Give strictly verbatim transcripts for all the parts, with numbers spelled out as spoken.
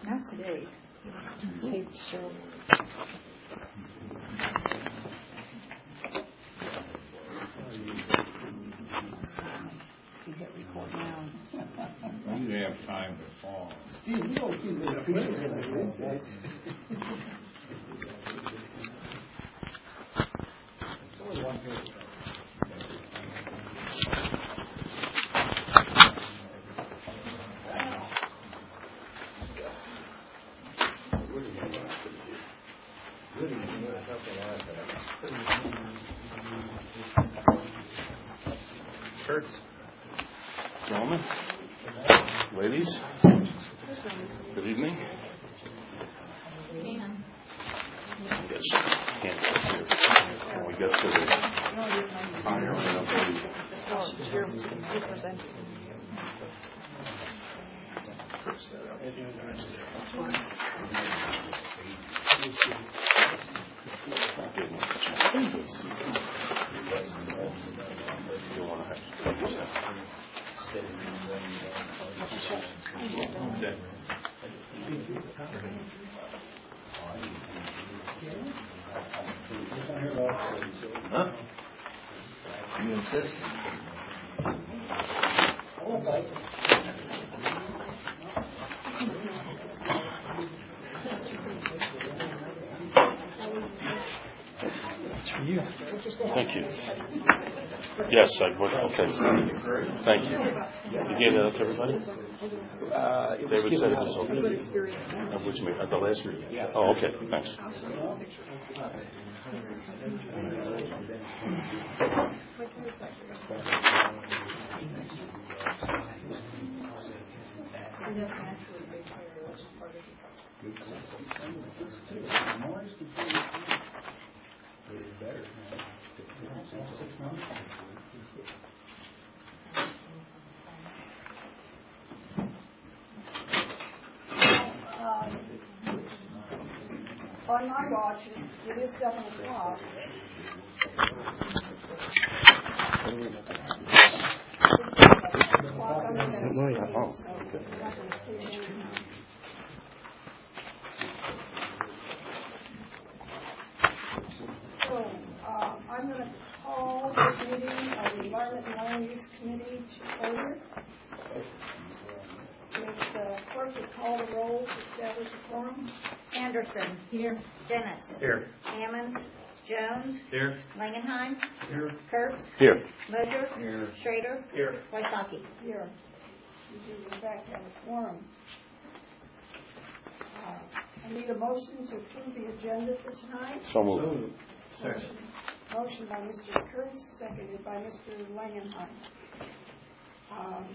Not today. Tape show. You hit record now. You have time to fall. Steve, you don't see the picture. Only one page. Kurtz. Gentlemen, ladies, good evening. Yes, hands up here. When we get to the higher you want to have Huh? You insist? you. Thank you. Yes, I would. Okay. Thank you. You gave that up to everybody? Uh, David said it was okay. At which meeting? At the last meeting? Yeah. Oh, okay. Thanks. On my watch, it is seven o'clock. Oh, okay. So uh, I'm going to call this meeting of the Environment and Land Use Committee to order. If the clerk would call the roll to establish a quorum. Anderson. Here. Dennis. Here. Hammond. Jones. Here. Langenheim. Here. Kurtz. Here. Moser. Here. Schrader. Here. Wysocki. Here. We do in fact have a quorum. Uh, I need a motion to approve the agenda for tonight. So moved. Motion, motion by Mister Kurtz, seconded by Mister Langenheim. Um,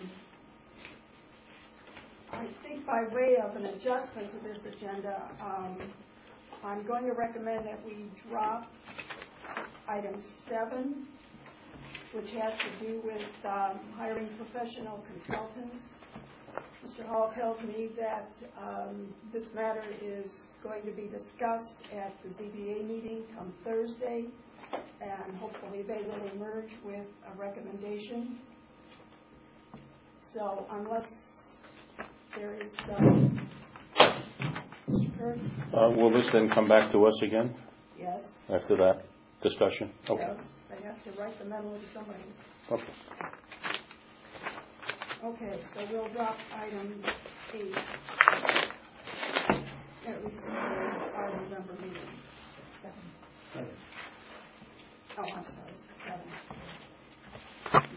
I think by way of an adjustment to this agenda, um, I'm going to recommend that we drop item seven, which has to do with um, hiring professional consultants. Mister Hall tells me that um, this matter is going to be discussed at the Z B A meeting come Thursday, and hopefully they will emerge with a recommendation. So unless there is, um, Mister Kurtz? Uh, will this then come back to us again Yes. after that discussion? Okay. Yes, they have to write the memo to somebody. Okay. Okay, so we'll drop item eight, at least for our November meeting. Seven. Oh, I'm sorry, seven.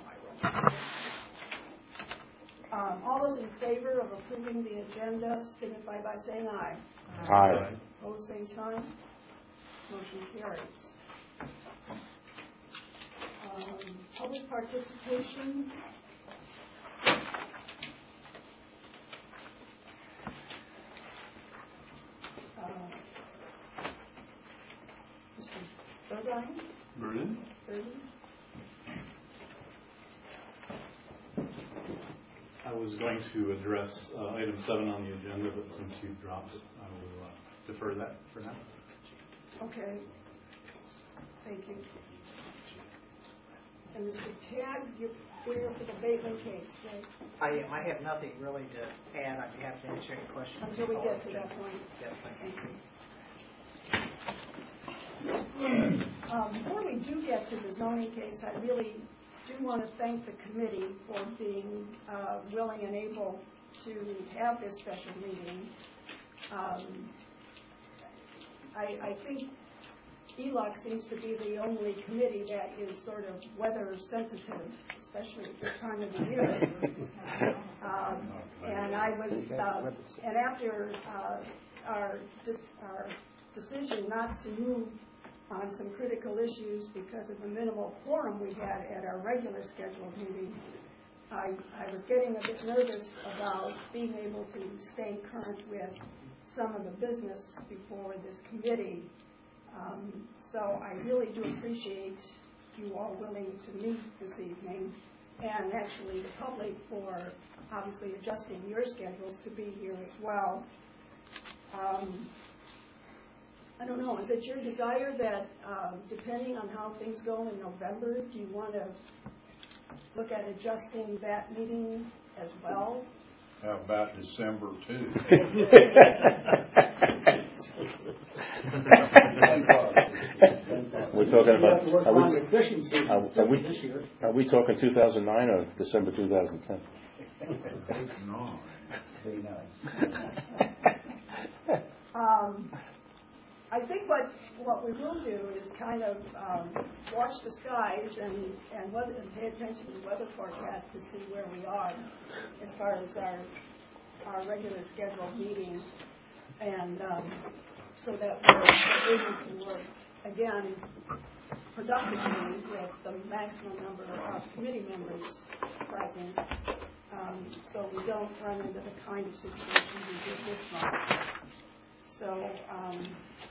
Um, all those in favor of approving the agenda signify by saying aye. Aye. Opposed, same sign. Motion carries. Um, public participation. Uh, Mister Burgoyne? Burden? Burden? I was going to address uh, item seven on the agenda, but since you dropped it, I will uh, defer that for now. Okay. Thank you. And Mister Tagg, you're here for the Bateman case, right? I am. I have nothing really to add. I'd be happy to answer any questions. Until we get to that point. Yes, thank you. Um, before we do get to the zoning case, I really do want to thank the committee for being uh, willing and able to have this special meeting. Um, I, I think E L O C seems to be the only committee that is sort of weather sensitive, especially at this time of the year. Um, and I was, uh, and after uh, our, our decision not to move on some critical issues because of the minimal quorum we had at our regular scheduled meeting, I, I was getting a bit nervous about being able to stay current with some of the business before this committee. Um, so I really do appreciate you all willing to meet this evening, and actually the public for obviously adjusting your schedules to be here as well. Um, I don't know, is it your desire that uh, depending on how things go in November, do you want to look at adjusting that meeting as well? How about December too? We're talking about, You have to work are on we, efficiency are, are we, this year. are we talking two thousand nine or December two thousand ten? No. Very nice. Um, I think what, what we will do is kind of um, watch the skies and, and, weather, and pay attention to the weather forecast to see where we are as far as our, our regular scheduled meeting, and um, so that we're able to work, again, productively with the maximum number of committee members present, um, so we don't run into the kind of situation we did this month. So, um,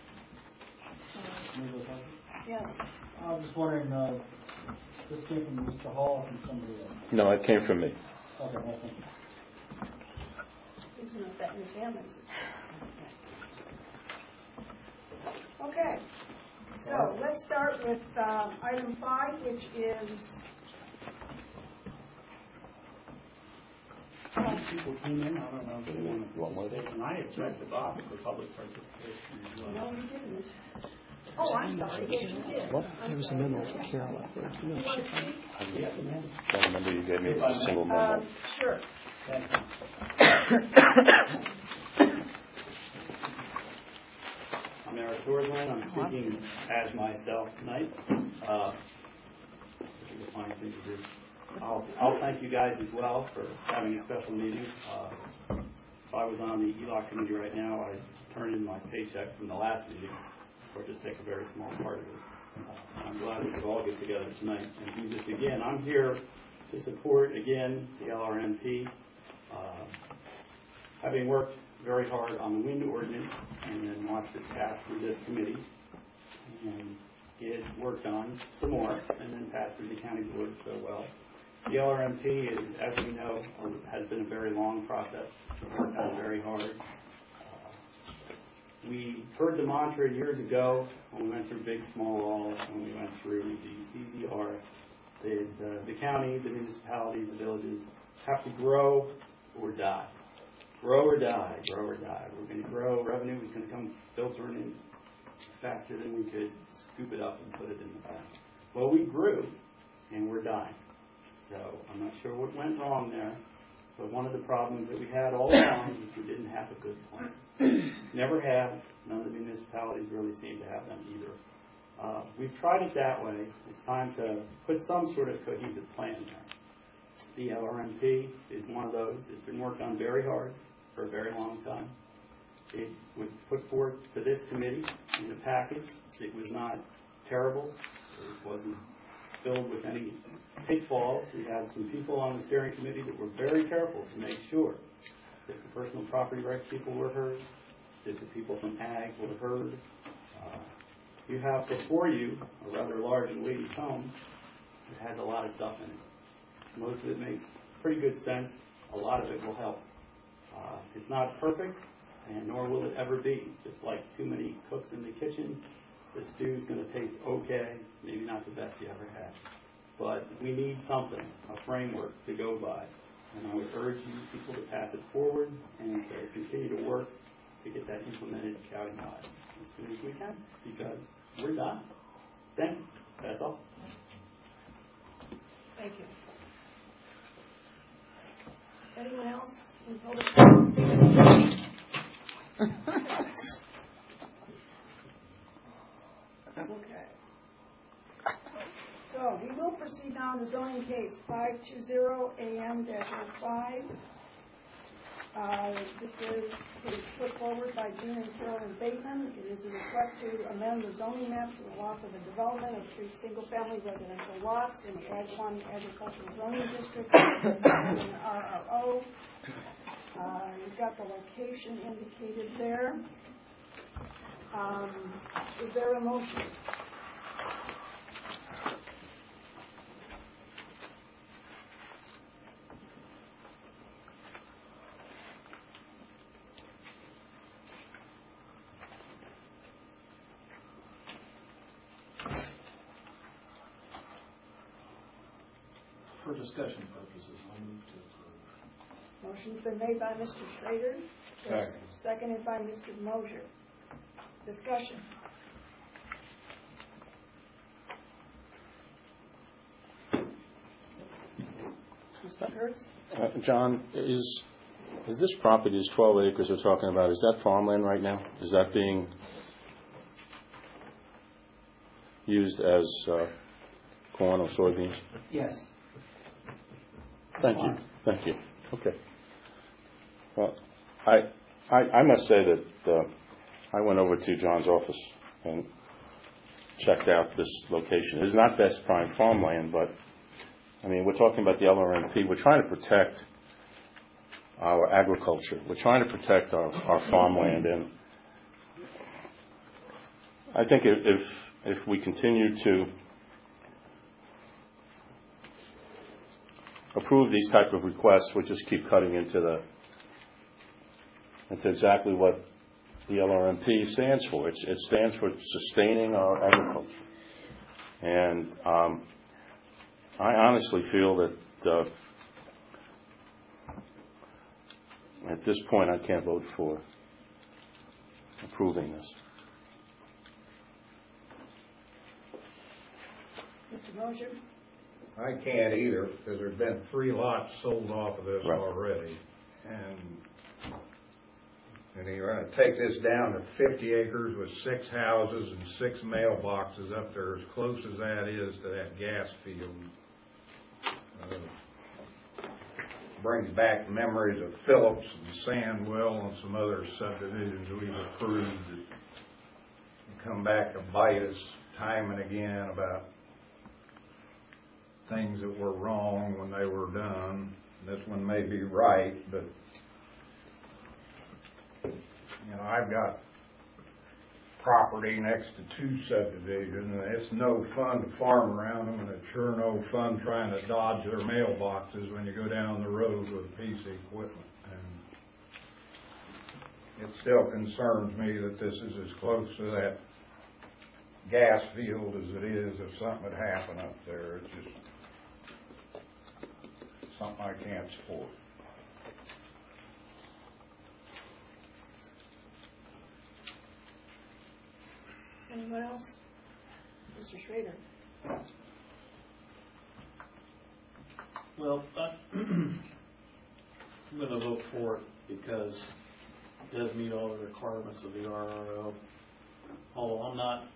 uh, yes. I was just wondering, uh, this came from Mister Hall or from somebody else? No, it came from me. Okay, well, thank you. Isn't it that Miz Ammons? Okay, so let's start with uh, item five, which is People came in, I don't know if they want to What was it? participate, and I had checked the box for public participation as well. no, you didn't. Oh, I'm sorry. Yes, you did. What? I'm There was a sorry. memo for Carol, I think. You know, You want to she- speak? I don't remember you gave me a single memo. Um, sure. I'm Eric Torsland. I'm speaking as myself tonight. Uh, This is a fine thing to do. I'll, I'll thank you guys as well for having a special meeting. Uh, If I was on the E L O C committee right now, I'd turn in my paycheck from the last meeting, or just take a very small part of it. Uh, I'm glad we could all get together tonight and do this again. I'm here to support, again, the L R M P. Uh, having worked very hard on the wind ordinance and then watched it pass through this committee and it worked on some more and then passed through the county board so well. The L R M P is, as we know, has been a very long process. It's worked on very hard. Uh, we heard the mantra years ago when we went through Big Small Laws, when we went through the C Z R, that uh, the county, the municipalities, the villages have to grow or die. Grow or die, grow or die. We're going to grow. Revenue is going to come filtering in faster than we could scoop it up and put it in the bank. Well, we grew, and we're dying. So I'm not sure what went wrong there, but one of the problems that we had all along is we didn't have a good plan. Never have. None of the municipalities really seem to have them either. Uh, we've tried it that way. It's time to put some sort of cohesive plan there. The L R M P is one of those. It's been worked on very hard for a very long time. It was put forth to this committee in a package. It was not terrible. It wasn't filled with any pitfalls. We had some people on the steering committee that were very careful to make sure that the personal property rights people were heard, that the people from ag were heard. Uh, you have before you a rather large and weighty tome that has a lot of stuff in it. Most of it makes pretty good sense. A lot of it will help. Uh, it's not perfect, and nor will it ever be. Just like too many cooks in the kitchen, the stew is going to taste okay, maybe not the best you ever had. but we need something, a framework to go by. And I would urge you people to pass it forward and to continue to work to get that implemented countywide as soon as we can, because we're done. Thank you. That's all. Thank you. Anyone else in public comment? Okay. So we will proceed now to zoning case five two zero A M oh five. Uh, this is put forward by Gene and Carolyn Bateman. It is a request to amend the zoning map to allow for the development of three single-family residential lots in the Ag one agricultural zoning district and an R R O. Uh, you've got the location indicated there. Um, is there a motion? For discussion purposes, I'll move to approve. Motion's been made by Mister Schrader. Second. Seconded by Mister Mosier. Discussion. Mister Kurtz? Uh, John, is is this property, is twelve acres we're talking about, is that farmland right now? Is that being used as uh, corn or soybeans? Yes. Thank you. Thank you. Okay. Well, I I, I must say that uh, I went over to John's office and checked out this location. It's not best prime farmland, but I mean, we're talking about the L R M P. We're trying to protect our agriculture. We're trying to protect our, our farmland, and I think if if we continue to approve these type of requests, we'll just keep cutting into the into exactly what the L R M P stands for. It's, it stands for sustaining our agriculture, and um, I honestly feel that uh, at this point I can't vote for approving this. Mister Mosier? I can't either, because there's been three lots sold off of this Right. already. And, and you're gonna take this down to fifty acres with six houses and six mailboxes up there, as close as that is to that gas field. Uh, Brings back memories of Phillips and Sandwell and some other subdivisions we've approved that come back to bite us time and again about things that were wrong when they were done. This one may be right, but you know, I've got property next to two subdivisions, and it's no fun to farm around them, and it's sure no fun trying to dodge their mailboxes when you go down the road with a piece of equipment. And it still concerns me that this is as close to that gas field as it is if something would happen up there. It's just something I can't support. Anyone else? Mister Schrader? Well, I- I'm going to vote for it because it does meet all the requirements of the R R O. Although I'm not,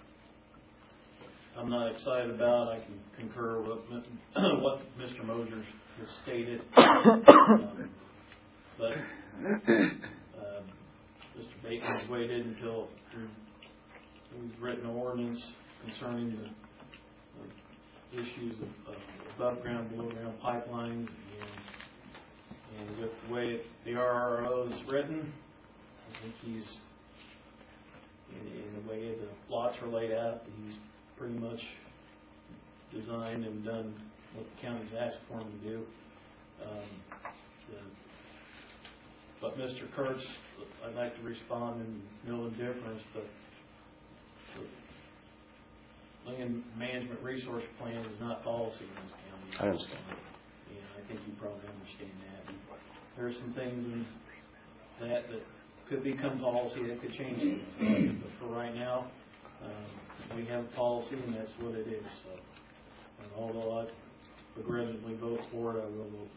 I'm not excited about it. I can concur with what Mister Mosier has stated. Um, but uh, Mister Bateman's waited until we've written an ordinance concerning the uh, issues of, of above ground, below ground pipelines, and, and with the way the R R O is written, I think he's, in, in the way the lots are laid out, he's pretty much designed and done what the county's asked for him to do. Um, the, but Mister Kurtz, I'd like to respond in no indifference, but land management resource plan is not policy in this county. I understand. And I think you probably understand that. And there are some things in that that could become policy that could change things. But for right now, um, we have a policy and that's what it is. So, and although I begrudgingly vote for it, I will vote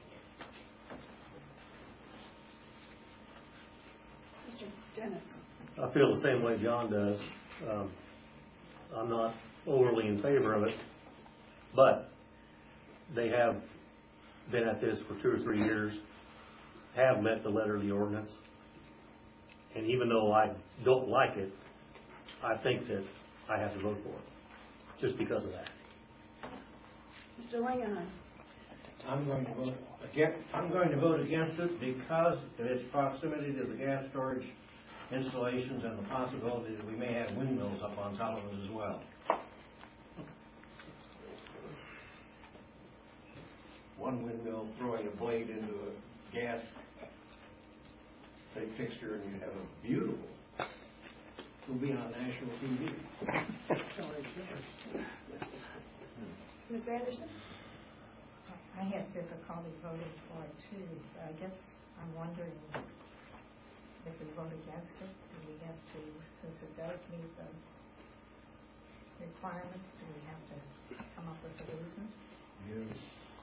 for it. Mister Dennis? I feel the same way John does. Um, I'm not overly in favor of it, but they have been at this for two or three years, have met the letter of the ordinance, and even though I don't like it, I think that I have to vote for it, just because of that. Mister Langenheim? I'm going to vote against, I'm going to vote against it because of its proximity to the gas storage installations and the possibility that we may have windmills up on top of it as well. One windmill throwing a blade into a gas fixture, and you have a beautiful, will be on national T V. Miz Anderson? I have difficulty voting for it too. I guess I'm wondering if we vote against it, do we have to, since it does meet the requirements, do we have to come up with a reason? Yes.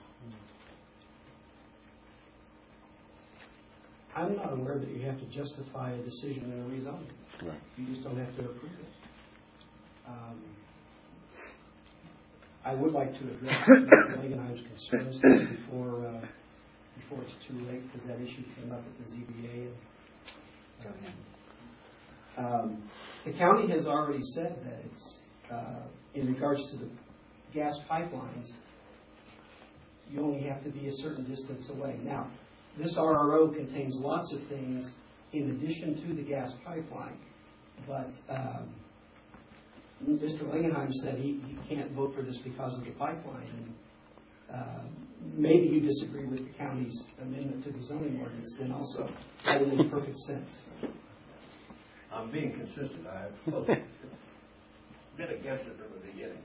I'm not aware that you have to justify a decision in a rezoning. Right. You just don't have to approve it. Um, I would like to address Mister Langenheim's concerns before uh, before it's too late, because that issue came up at the Z B A. And, Go ahead. Um, the county has already said that it's, uh, in regards to the gas pipelines, you only have to be a certain distance away. Now, this R R O contains lots of things in addition to the gas pipeline, but um, Mister Langenheim said he, he can't vote for this because of the pipeline. And uh, maybe you disagree with the county's amendment to the zoning ordinance, then also that would make perfect sense. I'm being consistent. I've been against it from the beginning.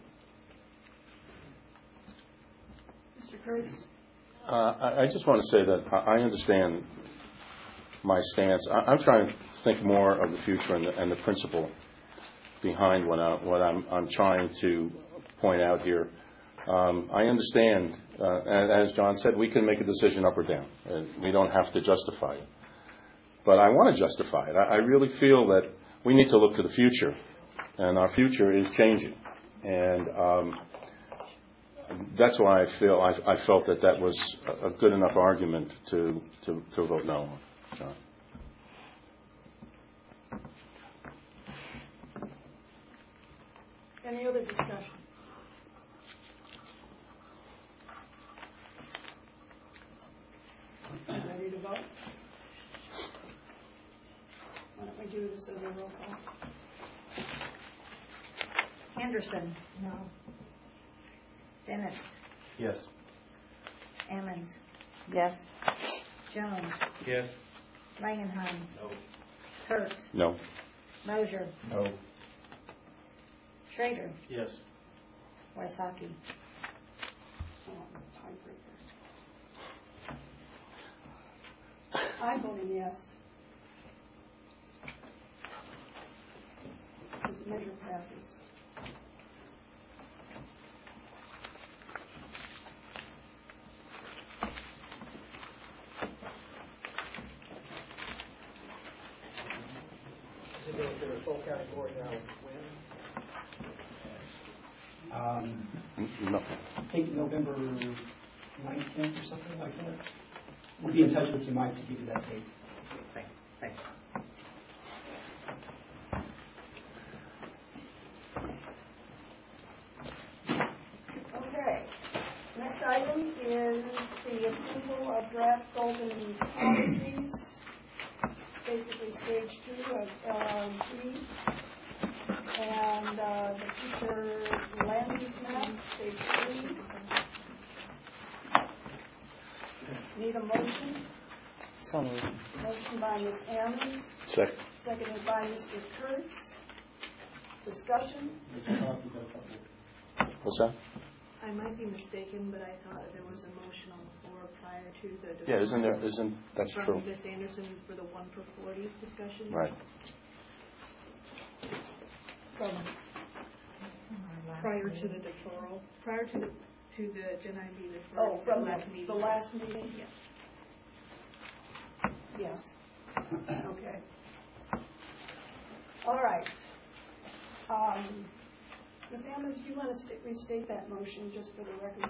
Mister Kurtz? Uh, I, I just want to say that I, I understand my stance. I, I'm trying to think more of the future and the, and the principle behind what, I, what I'm, I'm trying to point out here. Um, I understand, uh, and as John said, we can make a decision up or down. Uh, we don't have to justify it. But I want to justify it. I, I really feel that we need to look to the future, and our future is changing. And um, that's why I feel I, I felt that that was a, a good enough argument to, to, to vote no on. John. Any other discussion? Ready to vote? Why don't we do this as a roll call? Henderson? No. Dennis? Yes. Ammons? Yes. Jones? Yes. Langenheim? No. Kurtz? No. Mosier? No. Schrader? Yes. Wysocki? Oh, tiebreaker. I'm voting yes. This measure passes. Is it considered a full category now when? Um, Nothing. I think November nineteenth or something like that. We'll be in touch with you, Mike, to give you that date. Thank, thanks. Okay. Next item is the approval of draft Golden policies, basically stage two of um, three, and uh, the future land use map, stage three. Need a motion? So moved. Motion by Miz Ammons, Second. seconded by Mister Kurtz. Discussion? What's that? I might be mistaken, but I thought there was a motion on the floor prior to the. Yeah, isn't there, isn't, that's from true. Miz Anderson for the one for forty discussion. Right. From Prior to the deferral, prior to the, to the Gen I B deferral. Oh, from the, last meeting. the last meeting? Yes. Yes. Okay. All right. Um, Miz Ammons, do you want to st- restate that motion just for the record?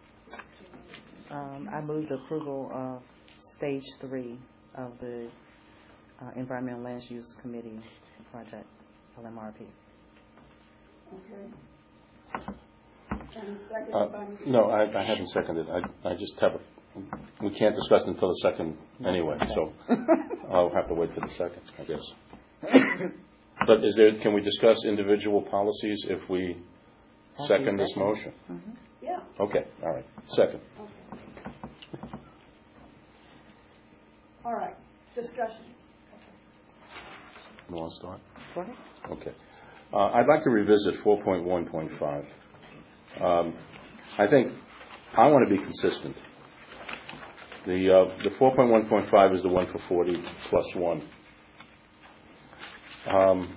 Um, I move the approval of stage three of the uh, Environmental Land Use Committee project, L M R P. Okay. And second Uh, by Miz no, I, I haven't seconded. I, I just have, a, we can't discuss it until the second anyway, so I'll have to wait for the second, I guess. But is there, can we discuss individual policies if we second this motion? Mm-hmm. Yeah. Okay, all right. Second. Okay. All right. Discussion. You want to start? Go ahead. Okay. Uh, I'd like to revisit four point one point five. Um, I think I want to be consistent. The uh, the four point one point five is the one for forty plus one. Um,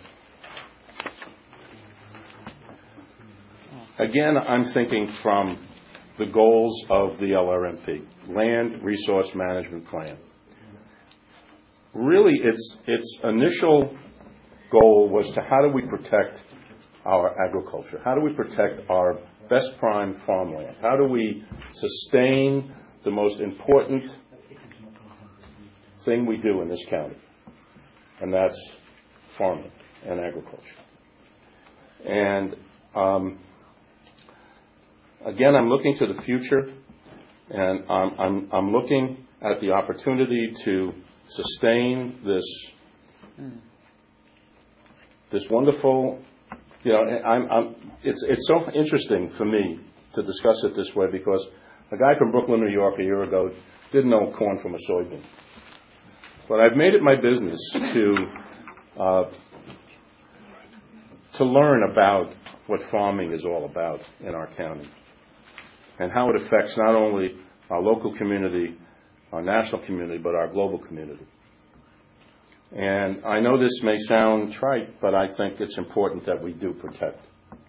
again, I'm thinking from the goals of the L R M P, Land Resource Management Plan. Really, its its initial goal was to how do we protect our agriculture? How do we protect our best prime farmland? How do we sustain the most important thing we do in this county? And that's farming and agriculture. And um, again, I'm looking to the future, and I'm, I'm, I'm looking at the opportunity to sustain this this wonderful, you know, I'm, I'm, it's, it's so interesting for me to discuss it this way because a guy from Brooklyn, New York a year ago didn't know corn from a soybean. But I've made it my business to uh, to learn about what farming is all about in our county and how it affects not only our local community, our national community, but our global community. And I know this may sound trite, but I think it's important that we do protect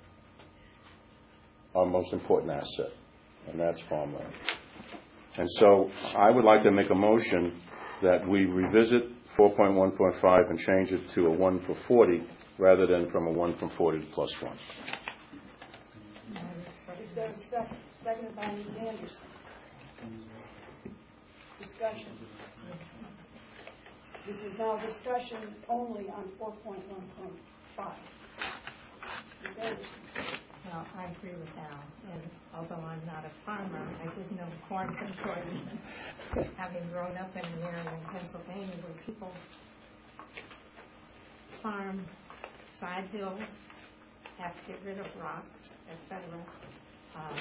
our most important asset, and that's farmland. And so I would like to make a motion that we revisit four point one point five and change it to a one for forty rather than from a one from forty to plus one. Is there a second? Seconded by Miz Anderson. Discussion. This is now discussion only on four point one point five. Miz Anderson. Well, I agree with Al, and although I'm not a farmer, I did know corn from soybeans, having grown up in an area in Pennsylvania where people farm side hills, have to get rid of rocks, et cetera. Um,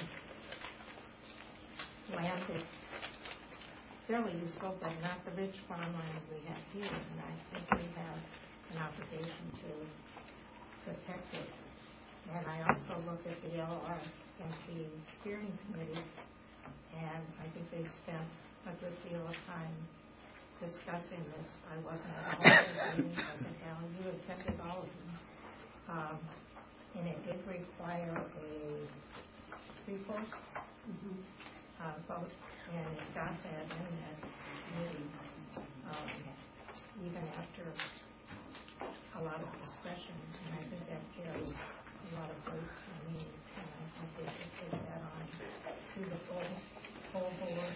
land that's fairly useful, but not the rich farmland we have here, and I think we have an obligation to protect it. And I also look at the L R M P steering committee, and I think they spent a good deal of time discussing this. I wasn't at all of the meetings, I think, Al, you attended all of them. Um, and it did require a three-fourths mm-hmm. uh, vote, and it got that in that committee, um, even after a lot of discussion, and I think that carries a lot of weight for me, and I think they should take that on to the full, full board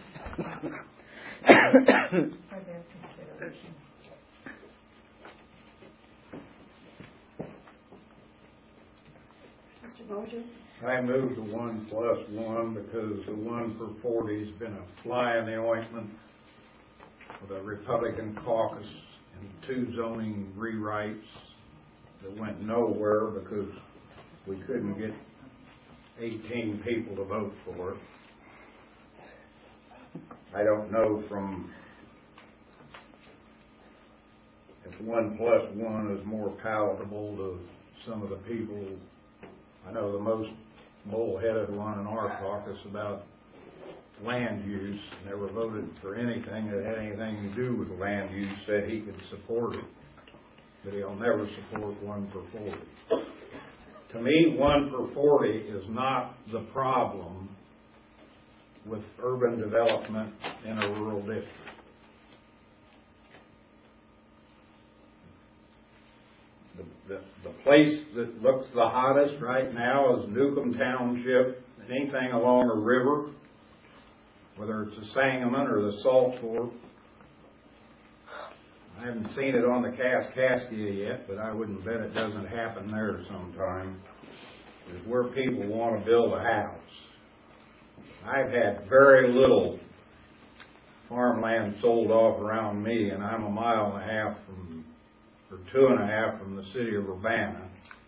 um, for their consideration. Mister Moser? I moved the one plus one because the one for forty's been a fly in the ointment for the Republican caucus and two zoning rewrites that went nowhere because we couldn't get eighteen people to vote for it. I don't know from if one plus one is more palatable to some of the people. I know the most bullheaded one in our caucus about land use, never voted for anything that had anything to do with land use, said he could support it, but he'll never support one for forty. To me, one for forty is not the problem with urban development in a rural district. The, the, the place that looks the hottest right now is Newcomb Township. Anything along a river, whether it's the Sangamon or the Salt Fork. I haven't seen it on the Kaskaskia yet, but I wouldn't bet it doesn't happen there sometime. Is where people want to build a house. I've had very little farmland sold off around me, and I'm a mile and a half from, or two and a half from the city of Urbana.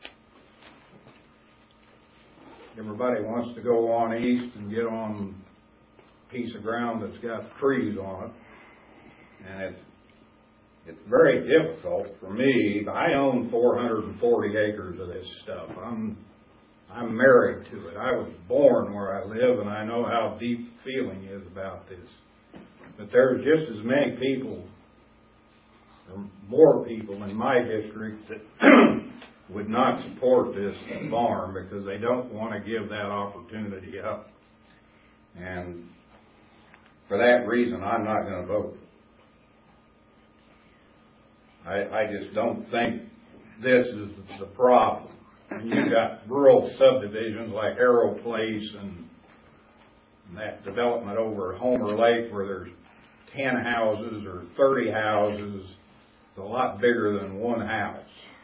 Everybody wants to go on east and get on a piece of ground that's got trees on it, and it's it's very difficult for me. I own four hundred forty acres of this stuff. I'm I'm married to it. I was born where I live, and I know how deep the feeling is about this. But there's just as many people, or more people in my district that would not support this farm because they don't want to give that opportunity up. And for that reason, I'm not going to vote. I, I just don't think this is the problem. And you've got rural subdivisions like Arrow Place and, and that development over at Homer Lake where there's ten houses or thirty houses. It's a lot bigger than one house.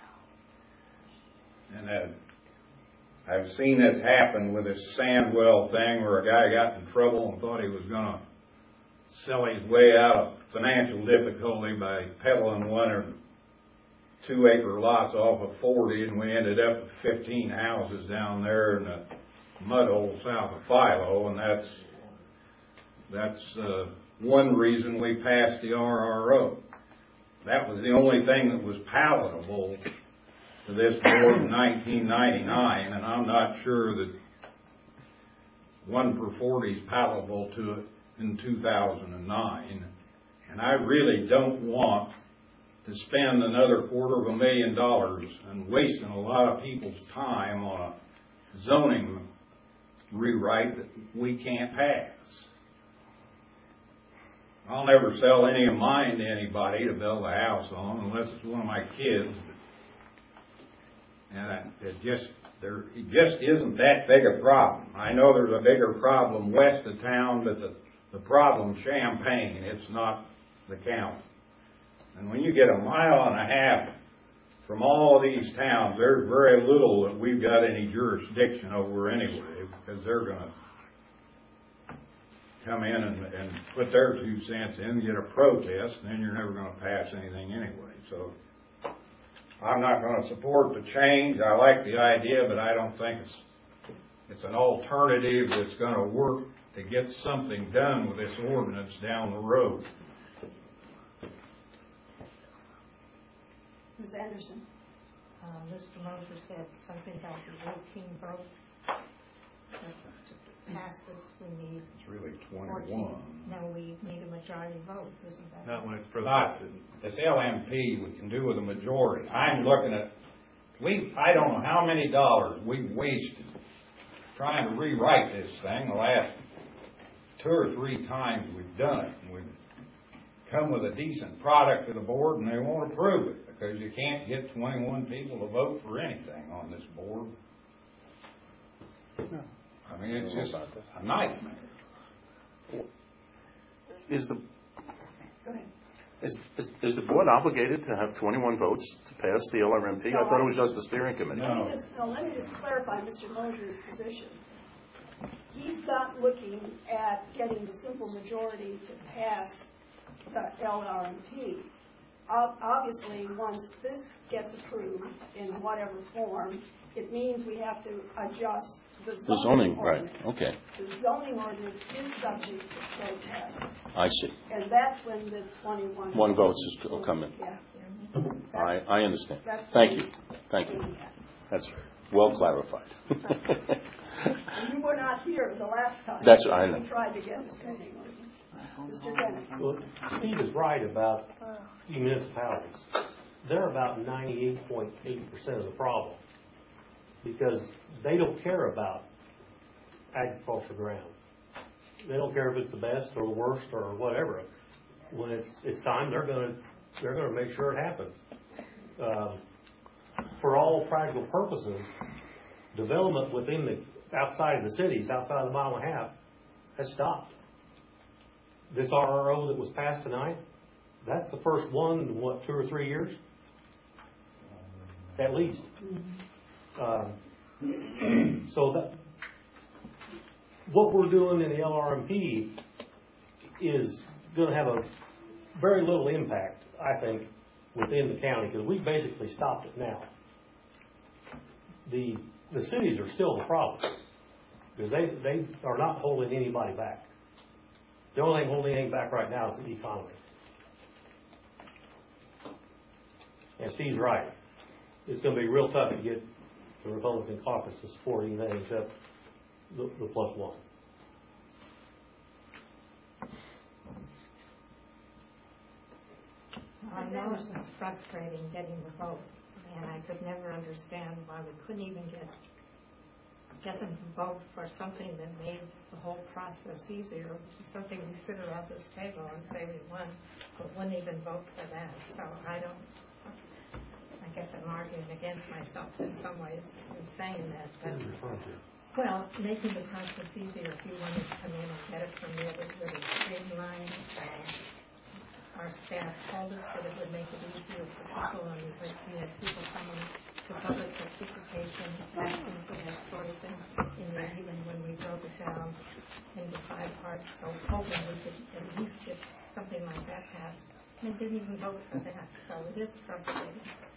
And that, I've seen this happen with this Sandwell thing where a guy got in trouble and thought he was going to sell his way out of financial difficulty by peddling one or two acre lots off of forty, and we ended up with fifteen houses down there in the mud hole south of Philo, and that's that's uh, one reason we passed the R R O. That was the only thing that was palatable to this board in nineteen ninety-nine, and I'm not sure that one for forty is palatable to it in two thousand nine. And I really don't want to spend another quarter of a million dollars and wasting a lot of people's time on a zoning rewrite that we can't pass. I'll never sell any of mine to anybody to build a house on unless it's one of my kids. And it just there it just isn't that big a problem. I know there's a bigger problem west of town, but the, the problem's Champaign. It's not the county. And when you get a mile and a half from all of these towns, there's very little that we've got any jurisdiction over anyway, because they're going to come in and, and put their two cents in, get a protest, and then you're never going to pass anything anyway. So I'm not going to support the change. I like the idea, but I don't think it's it's an alternative that's going to work to get something done with this ordinance down the road. Miz Anderson. Uh, Mister Moser said something about the eighteen votes. To pass this, we need It's really fourteen. twenty-one. No, we need a majority vote, isn't that? Not when it's protested. This L M P we can do with a majority. I'm looking at, we I don't know how many dollars we've wasted trying to rewrite this thing the last two or three times we've done it. And we've come with a decent product to the board and they won't approve it because you can't get twenty-one people to vote for anything on this board. I mean, it's just a nightmare. Is the Go ahead. is, is, is the board obligated to have twenty-one votes to pass the L R M P? No, I thought it was I- just the steering committee. Let me just, no, let me just clarify Mister Moser's position. He's not looking at getting the simple majority to pass the L R M P. Ob- Obviously, once this gets approved in whatever form, it means we have to adjust the The zoning zoning, right, ordinance. okay. The zoning ordinance is subject to protest, I see. and that's when the twenty-one. One vote is will come in. Yeah. I, I understand. That's Thank what you. he's Thank you. aiming at. That's well clarified. You were not here the last time. That's what I know. We tried to get the same ones. Mister Bennett. Well, Steve is right about the municipalities. They're about ninety-eight point eight percent of the problem because they don't care about agriculture ground. They don't care if it's the best or the worst or whatever. When it's it's time, they're gonna they're gonna make sure it happens. Um, for all practical purposes, development within the outside of the cities, outside of the mile and a half, has stopped. This R R O that was passed tonight, that's the first one in what, two or three years, at least. Um, so that what we're doing in the L R M P is going to have a very little impact, I think, within the county because we basically stopped it now. The the cities are still the problem because they they are not holding anybody back. The only thing holding anything back right now is the economy. And Steve's right. It's going to be real tough to get the Republican caucus to support anything except the, the plus one. I know it was frustrating getting the vote, and I could never understand why we couldn't even get get them to vote for something that made the whole process easier, which is something we sit around this table and say we won, but wouldn't even vote for that. So I don't, I guess I'm arguing against myself in some ways in saying that. But, well, making the process easier if you wanted to come in and get it from the others would have streamlined. Uh, our staff told us that it would make it easier for people, and we had people coming to public participation, asking for that sort of thing, in there, even when we broke it down into five parts. So hoping we could at least get something like that passed, and didn't even vote for that. So it is frustrating.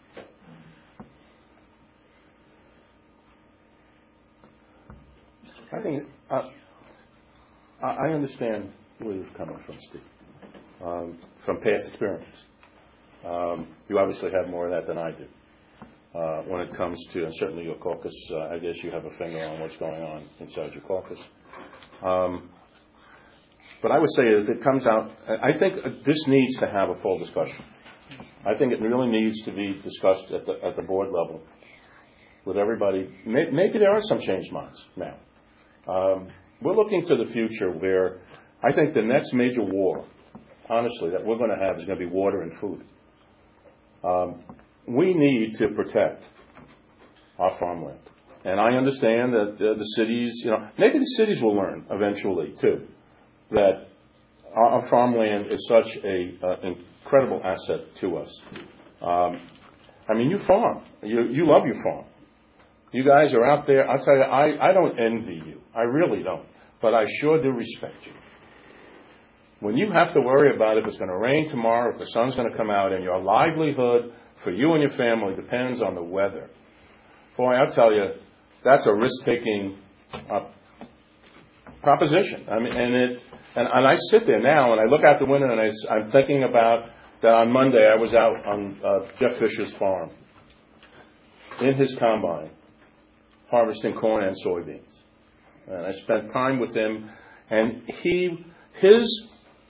I think uh, I understand where you're coming from, Steve, um, from past experience. Um, you obviously have more of that than I do. Uh, when it comes to, and certainly your caucus, uh, I guess you have a finger on what's going on inside your caucus. Um, but I would say if it comes out, I think this needs to have a full discussion. I think it really needs to be discussed at the at the board level with everybody. Maybe there are some changed minds now. Um, we're looking to the future where I think the next major war, honestly, that we're going to have is going to be water and food. Um, we need to protect our farmland. And I understand that uh, the cities, you know, maybe the cities will learn eventually, too, that our, our farmland is such an uh, incredible asset to us. Um, I mean, you farm. You, you love your farm. You guys are out there. I'll tell you, I, I don't envy you. I really don't. But I sure do respect you. When you have to worry about if it's going to rain tomorrow, if the sun's going to come out, and your livelihood for you and your family depends on the weather, boy, I'll tell you, that's a risk-taking uh, proposition. I mean, and it, and, and I sit there now and I look out the window and I, I'm thinking about that on Monday I was out on uh, Jeff Fisher's farm in his combine harvesting corn and soybeans, and I spent time with him, and he his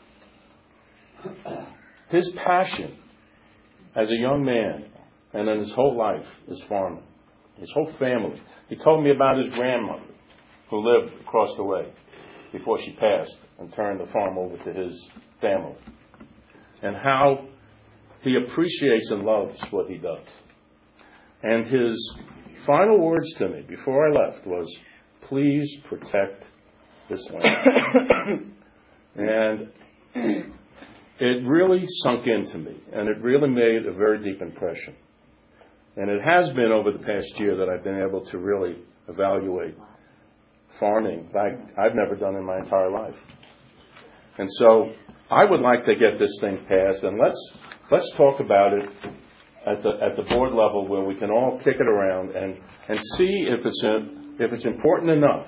his passion as a young man and in his whole life is farming. His whole family. He told me about his grandmother who lived across the way before she passed and turned the farm over to his family, and how he appreciates and loves what he does. And his final words to me before I left was, please protect this land. And it really sunk into me, and it really made a very deep impression. And it has been over the past year that I've been able to really evaluate farming like I've never done in my entire life. And so I would like to get this thing passed, and let's let's talk about it at the at the board level where we can all kick it around and, and see if it's a, if it's important enough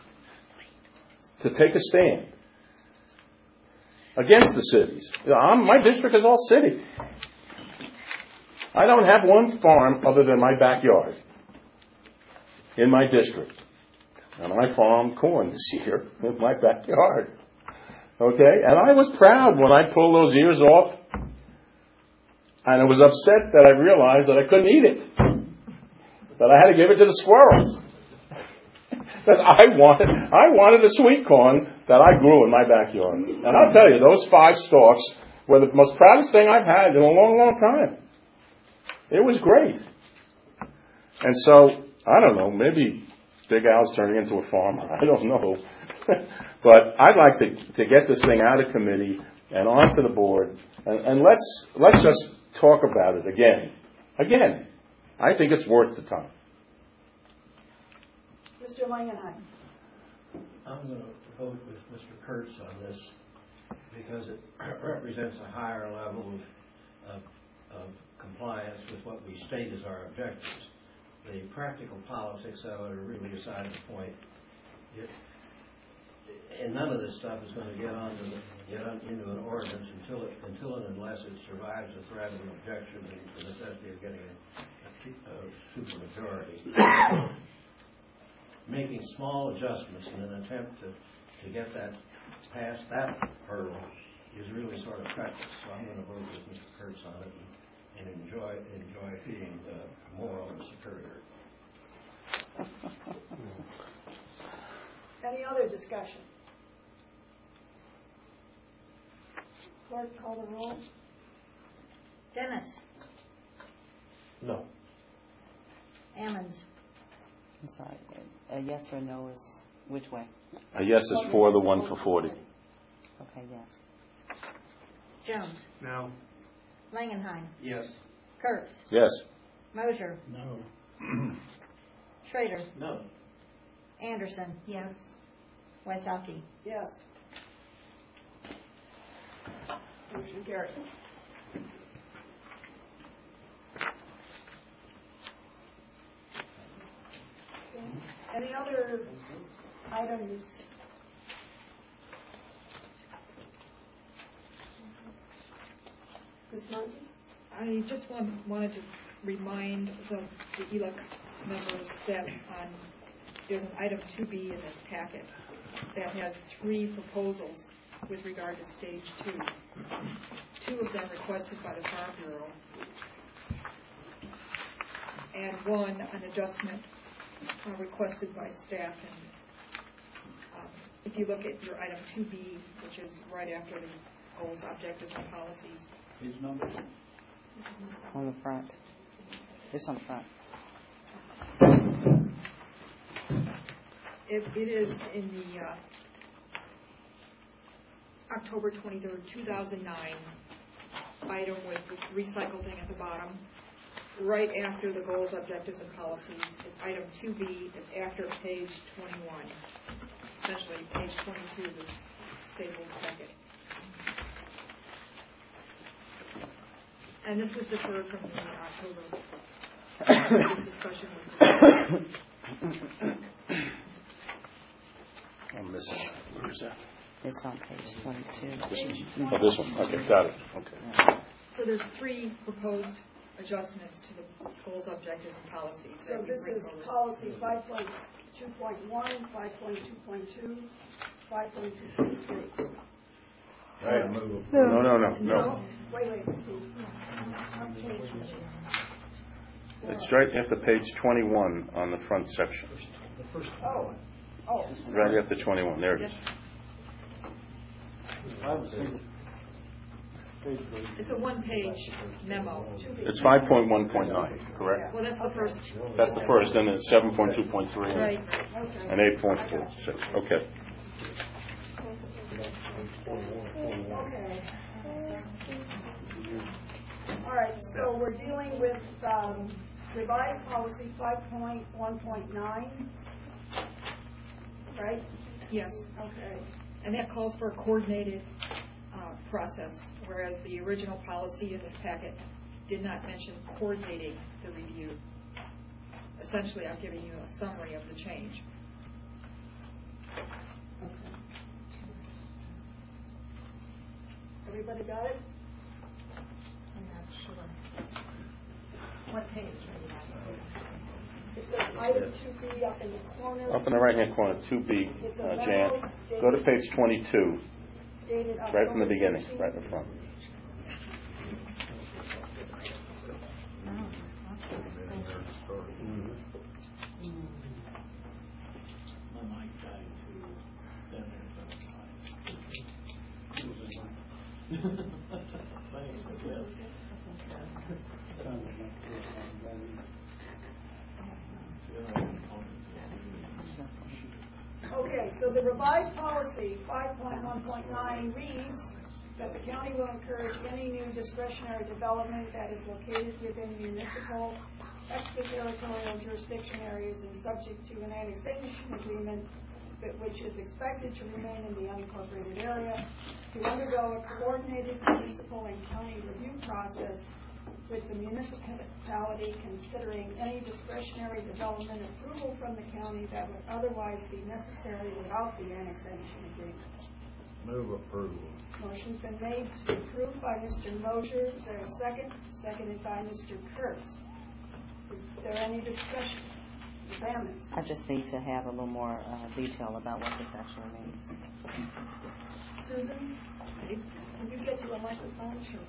to take a stand against the cities. You know, I'm, my district is all city. I don't have one farm other than my backyard. in my district. And I farmed corn this year in my backyard. Okay? And I was proud when I pulled those ears off. And I was upset that I realized that I couldn't eat it. That I had to give it to the squirrels. Because I wanted, I wanted a sweet corn that I grew in my backyard. And I'll tell you, those five stalks were the most proudest thing I've had in a long, long time. It was great. And so, I don't know, maybe Big Al's turning into a farmer. I don't know. But I'd like to, to get this thing out of committee and onto the board. And, and let's, let's just talk about it again. Again. I think it's worth the time. Mister Langenheim. I'm going to vote with Mister Kurtz on this because it represents a higher level of, of, of compliance with what we state as our objectives. The practical politics of it are really beside the point. It, and none of this stuff is going to get onto the, get on, into an ordinance until it, until and unless it survives the threat of an objection and the necessity of getting a, a, a supermajority. Making small adjustments in an attempt to, to get that past that hurdle is really sort of practice. So I'm going to vote with Mister Kurtz on it and, and enjoy enjoy feeling uh, moral and superior. Any other discussion? Clerk, call the roll. Dennis. No. Ammons. I'm sorry. A yes or no is which way? A yes is for the one for forty. Okay, yes. Jones. No. Langenheim. Yes. Kurtz. Yes. Mosier. No. Schrader. No. Anderson. Yes. Wysocki. Yes. Motion carries. Any other items? Miz Monty? I just want, wanted to remind the, the E L E C members that on, there's an item two B in this packet that has three proposals with regard to stage two. Two of them requested by the Farm Bureau, and one an adjustment uh, requested by staff. And um, if you look at your item two B, which is right after the goals, objectives, and policies. His number? On the front. It's on the front. It, it is in the uh, October twenty-third, two thousand nine item with the recycle thing at the bottom. Right after the goals, objectives, and policies, it's item two B. It's after page twenty-one. Essentially, page twenty-two of this stapled packet. And this was deferred from the October. This discussion was deferred. I missed it. Where is that? It's on page twenty-two. This one? Oh, this one. Okay, got it. Okay. So there's three proposed adjustments to the goals, objectives, and policies. So that we this bring is forward. policy five point two point one, five point two point two, five point two point three. Hey, move. No, no, no, no. Wait, wait, Steve. It's straight after page twenty-one on the front section. Oh, oh. Right after twenty-one. There it is. It's a one-page memo. It's five point one point nine, correct? Well, that's the first. That's the first, and it's seven point two point three Right. and eight point four six. Okay. Okay. All right, so we're dealing with um, revised policy five point one point nine, right? Yes. Okay. And that calls for a coordinated uh, process, whereas the original policy in this packet did not mention coordinating the review. Essentially, I'm giving you a summary of the change. Okay. Everybody got it? I'm not sure. What page are you on? It says item two B up in the corner. Up in the right-hand corner, two B, It's a uh, memo Jan. Go to page twenty-two, dated right from the October beginning, thirteenth. right in the front. Okay, so the revised policy, five point one point nine reads that the county will encourage any new discretionary development that is located within municipal extraterritorial jurisdiction areas and subject to an annexation agreement, but which is expected to remain in the unincorporated area, to undergo a coordinated municipal and county review process with the municipality considering any discretionary development approval from the county that would otherwise be necessary without the annexation agreement. Move approval. Motion's been made to approve by Mister Mosier. Is there a second? Seconded by Mister Kurtz. Is there any discussion? Miz Ammons? I just need to have a little more uh, detail about what this actually means. Susan, can you get to a microphone? Sure.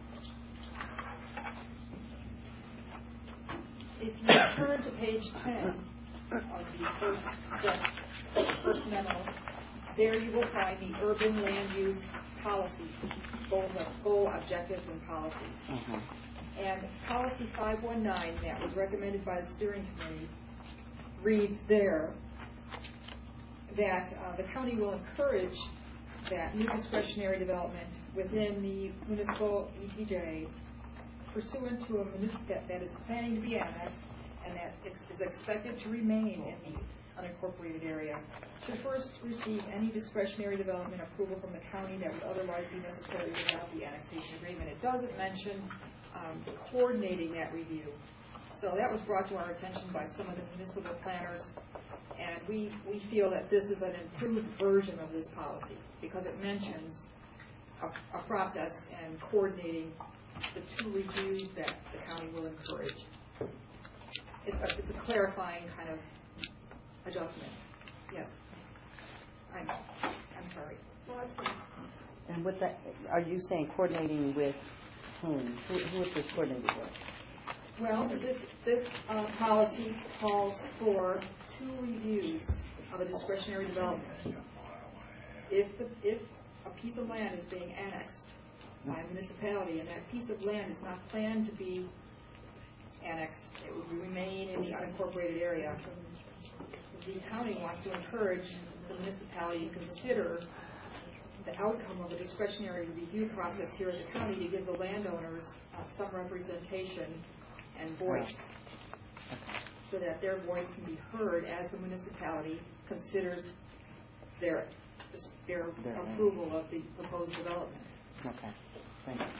If you turn to page ten of the first set, the first memo, there you will find the urban land use policies, goal, goal objectives, and policies. Mm-hmm. And policy five one nine that was recommended by the steering committee reads there that uh, the county will encourage that new discretionary development within the municipal E T J pursuant to a municipal that is planning to be annexed and that is expected to remain in the unincorporated area should first receive any discretionary development approval from the county that would otherwise be necessary without the annexation agreement. It doesn't mention um, coordinating that review. So that was brought to our attention by some of the municipal planners, and we, we feel that this is an improved version of this policy because it mentions a, a process and coordinating the two reviews that the county will encourage. It's a, it's a clarifying kind of adjustment. Yes. I'm, I'm sorry. No, that's fine. And with that, are you saying coordinating with whom? Who, who is this coordinating with? Well, this, this uh, policy calls for two reviews of a discretionary development. If, the, if a piece of land is being annexed by a municipality and that piece of land is not planned to be annexed, it would remain in the unincorporated area, the county wants to encourage the municipality to consider the outcome of a discretionary review process here at the county to give the landowners uh, some representation and voice so that their voice can be heard as the municipality considers their their approval of the proposed development. Okay, thank you.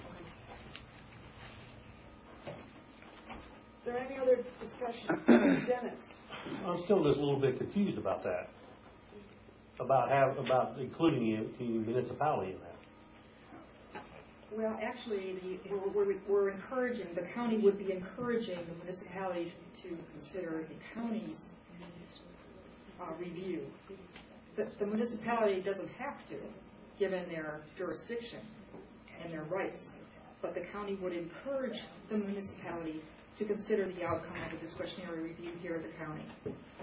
Is there any other discussion? Dennis? I'm still just a little bit confused about that, about have, about including the municipality in that. Well, actually, the, we're, we're, we're encouraging, the county would be encouraging the municipality to consider the county's uh, review. The, the municipality doesn't have to, given their jurisdiction and their rights, but the county would encourage the municipality to consider the outcome of the discretionary review here at the county.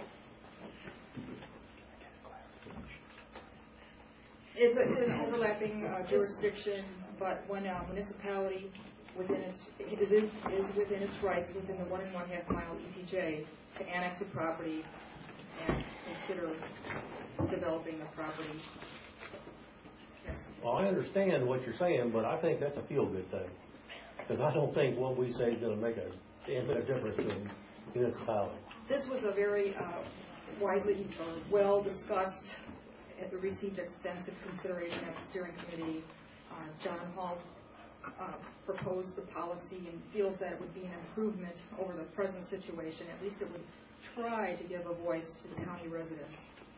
It's, a, it's an overlapping uh, jurisdiction, but when a municipality within its is, in, is within its rights within the one and one half mile E T J to annex a property and consider developing the property. Yes. Well, I understand what you're saying, but I think that's a feel-good thing. Because I don't think what we say is going to make a damn bit of difference to the municipality. This was a very uh, widely or well discussed. It received extensive consideration at the steering committee. Uh, John Hall uh, proposed the policy and feels that it would be an improvement over the present situation. At least it would try to give a voice to the county residents.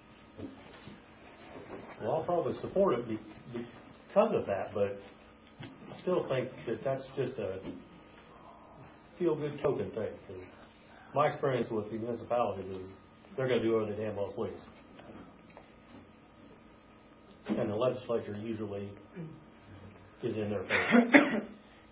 Well, I'll probably support it be, because of that, but still think that that's just a feel-good token thing. my experience with the municipalities is they're gonna do whatever they damn well please. And the legislature usually is in their favor.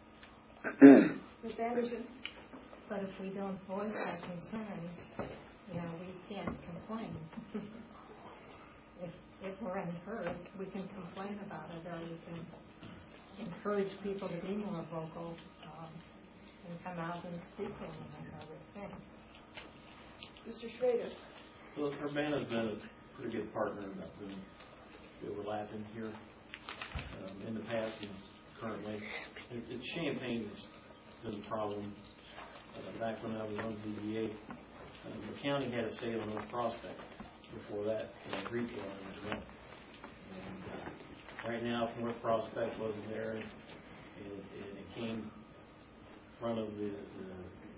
Miz Anderson? But if we don't voice our concerns, you know, we can't complain. If, if we're unheard, we can complain about it, or we can encourage people to be more vocal, um, and come out and speak on it, I would think. Mister Schrader? Well, Urbana's been a pretty good partner in that, been overlapping here, um, in the past and currently. It, it's Champaign that's been a problem. Uh, back when I was on Z B A, um, the county had a say on North Prospect. Before that, you know, retail as well. And uh, right now, North Prospect wasn't there, and it, and it came in front of the, the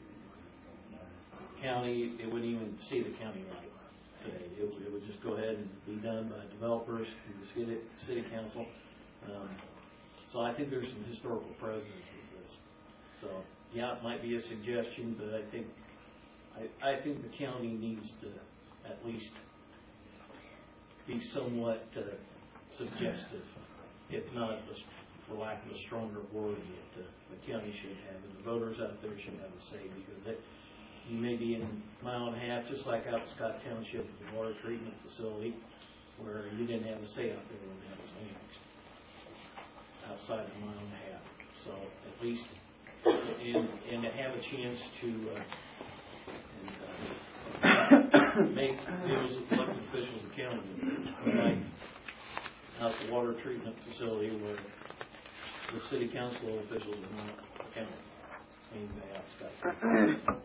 county. It wouldn't even see the county right today. It, it would just go ahead and be done by developers through the city, city council. Um, so I think there's some historical precedent with this. So yeah, it might be a suggestion, but I think I, I think the county needs to at least be somewhat uh, suggestive, if not, for lack of a stronger word, that uh, the county should have, and the voters out there should have a say, because it, you may be in a mile and a half, just like out in Scott Township with the water treatment facility, where you didn't have a say out there when that was annexed, outside a mile and a half. So at least, and, and to have a chance to uh, and, uh, make those elected officials accountable, like out the water treatment facility where the city council officials are not accountable. Anybody else got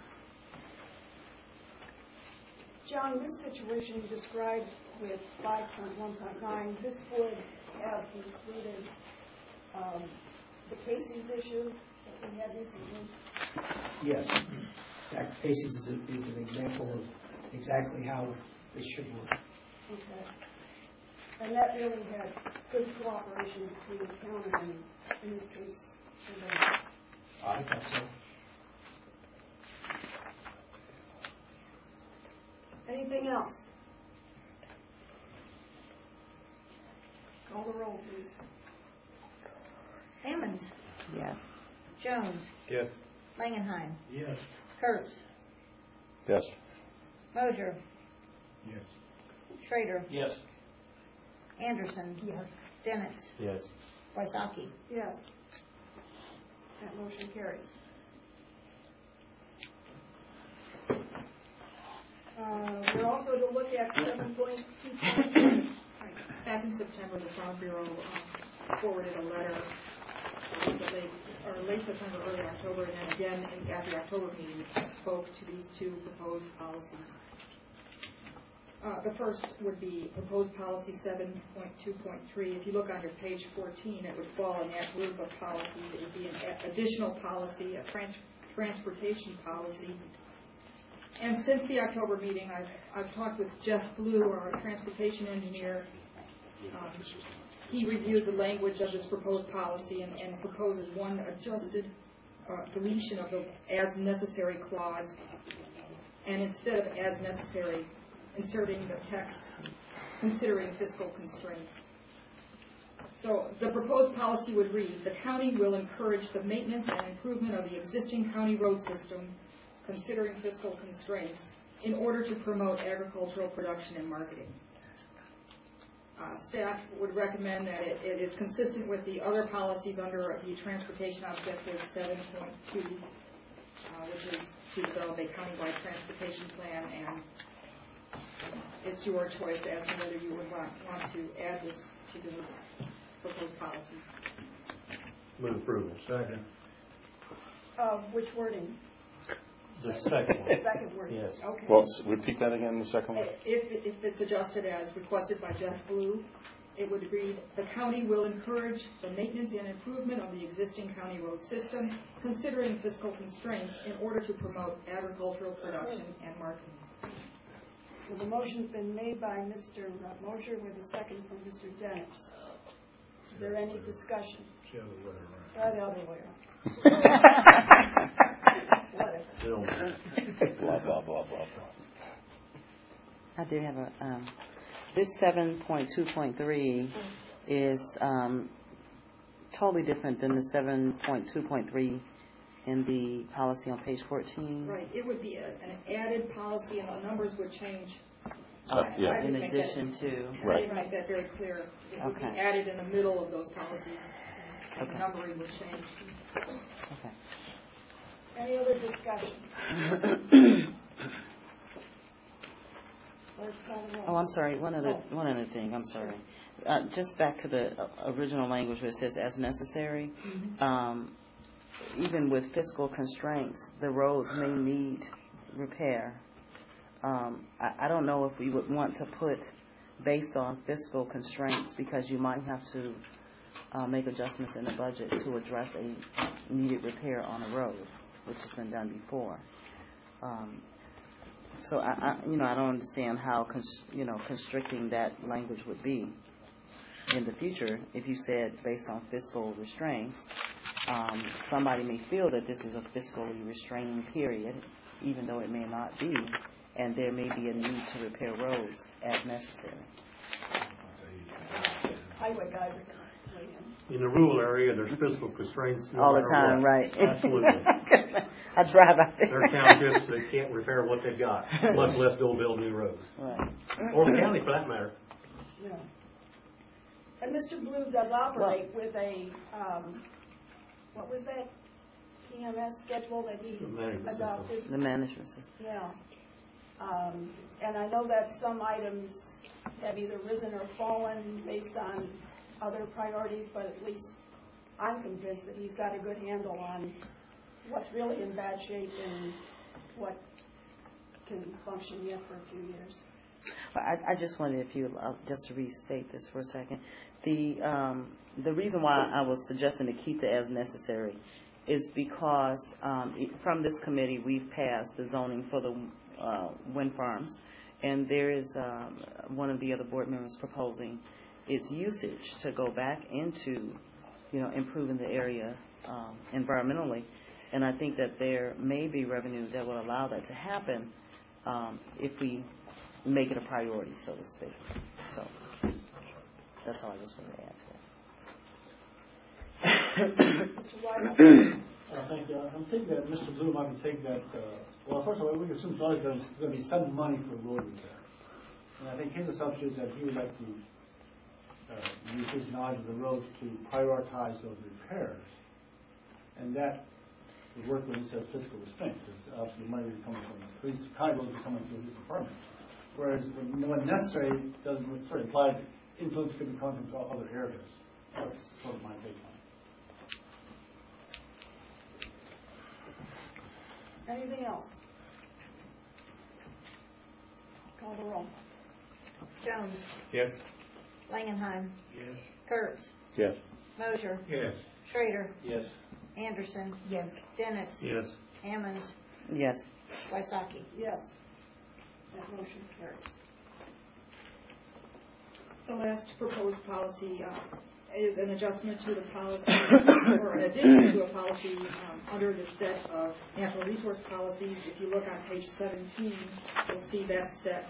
John, this situation you described with five point one point nine, this would have included um, the Casey's issue that we had recently? Yes. In fact, Casey's is, a, is an example of exactly how this should work. Okay. And that really had good cooperation between the county and, in this case, and the I thought so. anything else? Call the roll, please. Hammonds? Yes. Jones? Yes. Langenheim? Yes. Kurtz? Yes. Mosier? Yes. Schrader? Yes. Anderson? Yes. Dennett? Yes. Wysocki? Yes. That motion carries. Uh, we're also to look at seven point two point three. Back in September, the Farm Bureau um, forwarded a letter, uh, was it late, or late September, early October, and then again in, at the October meeting, spoke to these two proposed policies. Uh, the first would be proposed policy seven point two point three. If you look under page fourteen, it would fall in that group of policies. It would be an a- additional policy, a trans- transportation policy. And since the October meeting, I've, I've talked with Jeff Blue, our transportation engineer. Um, he reviewed the language of this proposed policy and, and proposes one adjusted uh, deletion of the as necessary clause, and instead of as necessary, inserting the text considering fiscal constraints. So the proposed policy would read, the county will encourage the maintenance and improvement of the existing county road system considering fiscal constraints in order to promote agricultural production and marketing. Uh, staff would recommend that it, it is consistent with the other policies under the transportation objective seven point two, uh, which is to develop a countywide transportation plan, and it's your choice as to whether you would want, want to add this to the proposed policy. Move approval. Second. Uh, which wording? The second one. Second wording. Yes. Okay. Well, s- repeat that again, the second one? If, if it's adjusted as requested by Jeff Blue, it would read, the county will encourage the maintenance and improvement of the existing county road system, considering fiscal constraints in order to promote agricultural production and marketing. So the motion's been made by Mister Mosher with a second from Mister Dennett. Is there any discussion? The other way around. Or the other way around. Whatever. Bill. blah, blah, blah, blah, blah. I did have a, um, this seven point two point three is um, totally different than the seven point two point three in the policy on page fourteen. Right, it would be a- an added policy and the numbers would change. Uh, I- yeah. I In would make that- addition to, I Right. would make that very clear. It would be Okay. added in the middle of those policies, and the Okay. numbering would change. okay. Any other discussion? Let's call the roll. Oh, I'm sorry, one other, one other thing, I'm sorry. Uh, just back to the uh, original language where it says as necessary. Um, even with fiscal constraints, the roads may need repair. Um, I, I don't know if we would want to put based on fiscal constraints, because you might have to uh, make adjustments in the budget to address a needed repair on a road, which has been done before. Um, so I, I, you know, I don't understand how, cons- you know, constricting that language would be in the future. If you said based on fiscal restraints, um, somebody may feel that this is a fiscally restraining period, even though it may not be, and there may be a need to repair roads as necessary. Highway guys are going to weigh in. In the rural area, there's fiscal constraints. no All the matter time, what. right? Absolutely. I drive out there. There are townships that can't repair what they've got, much less go build new roads. Right. Or the county, for that matter. Yeah. And Mister Blue does operate with a, um, what was that P M S schedule that he The management system. adopted? The management system. Yeah. Um, and I know that some items have either risen or fallen based on other priorities, but at least I'm convinced that he's got a good handle on what's really in bad shape and what can function yet for a few years. But I, I just wanted, if you, uh, just to restate this for a second, the um, the reason why I was suggesting to keep the as necessary is because um, it- from this committee we've passed the zoning for the uh, wind farms, and there is um, one of the other board members proposing its usage to go back into, you know, improving the area um, environmentally, and I think that there may be revenue that will allow that to happen um, if we make it a priority, so to speak. So that's all I just wanted to add to that. Mister White? Uh, thank you. I'm thinking that Mister Bloom, I can take that, uh, well, first of all, we can assume there's going to be some money for road repair. And I think his assumption is that he would like to uh, use his knowledge of the roads to prioritize those repairs. And that would work when he says fiscal restraint, because obviously money is coming from, police, county roads are coming through his department. Whereas when necessary doesn't sort of imply that influence could be coming from other areas. That's sort of my take on it. Anything else? Call the roll. Jones. Yes. Langenheim. Yes. Kurtz. Yes. Mosier. Yes. Schrader. Yes. Anderson. Yes. Dennis. Yes. Ammons. Yes. Wysocki. Yes. That motion carries. The last proposed policy uh, is an adjustment to the policy, or an addition to a policy um, under the set of natural resource policies. If you look on page seventeen, you'll see that set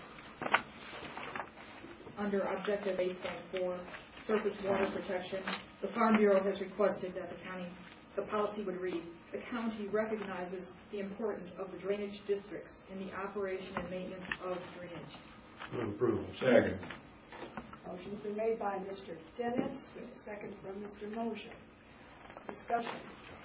under Objective eight point four, surface water protection. The Farm Bureau has requested that the county, the policy would read, the county recognizes the importance of the drainage districts in the operation and maintenance of drainage. Move approval. Second. Motion's been made by Mister Dennis, with a second from Mister Mosher. Discussion.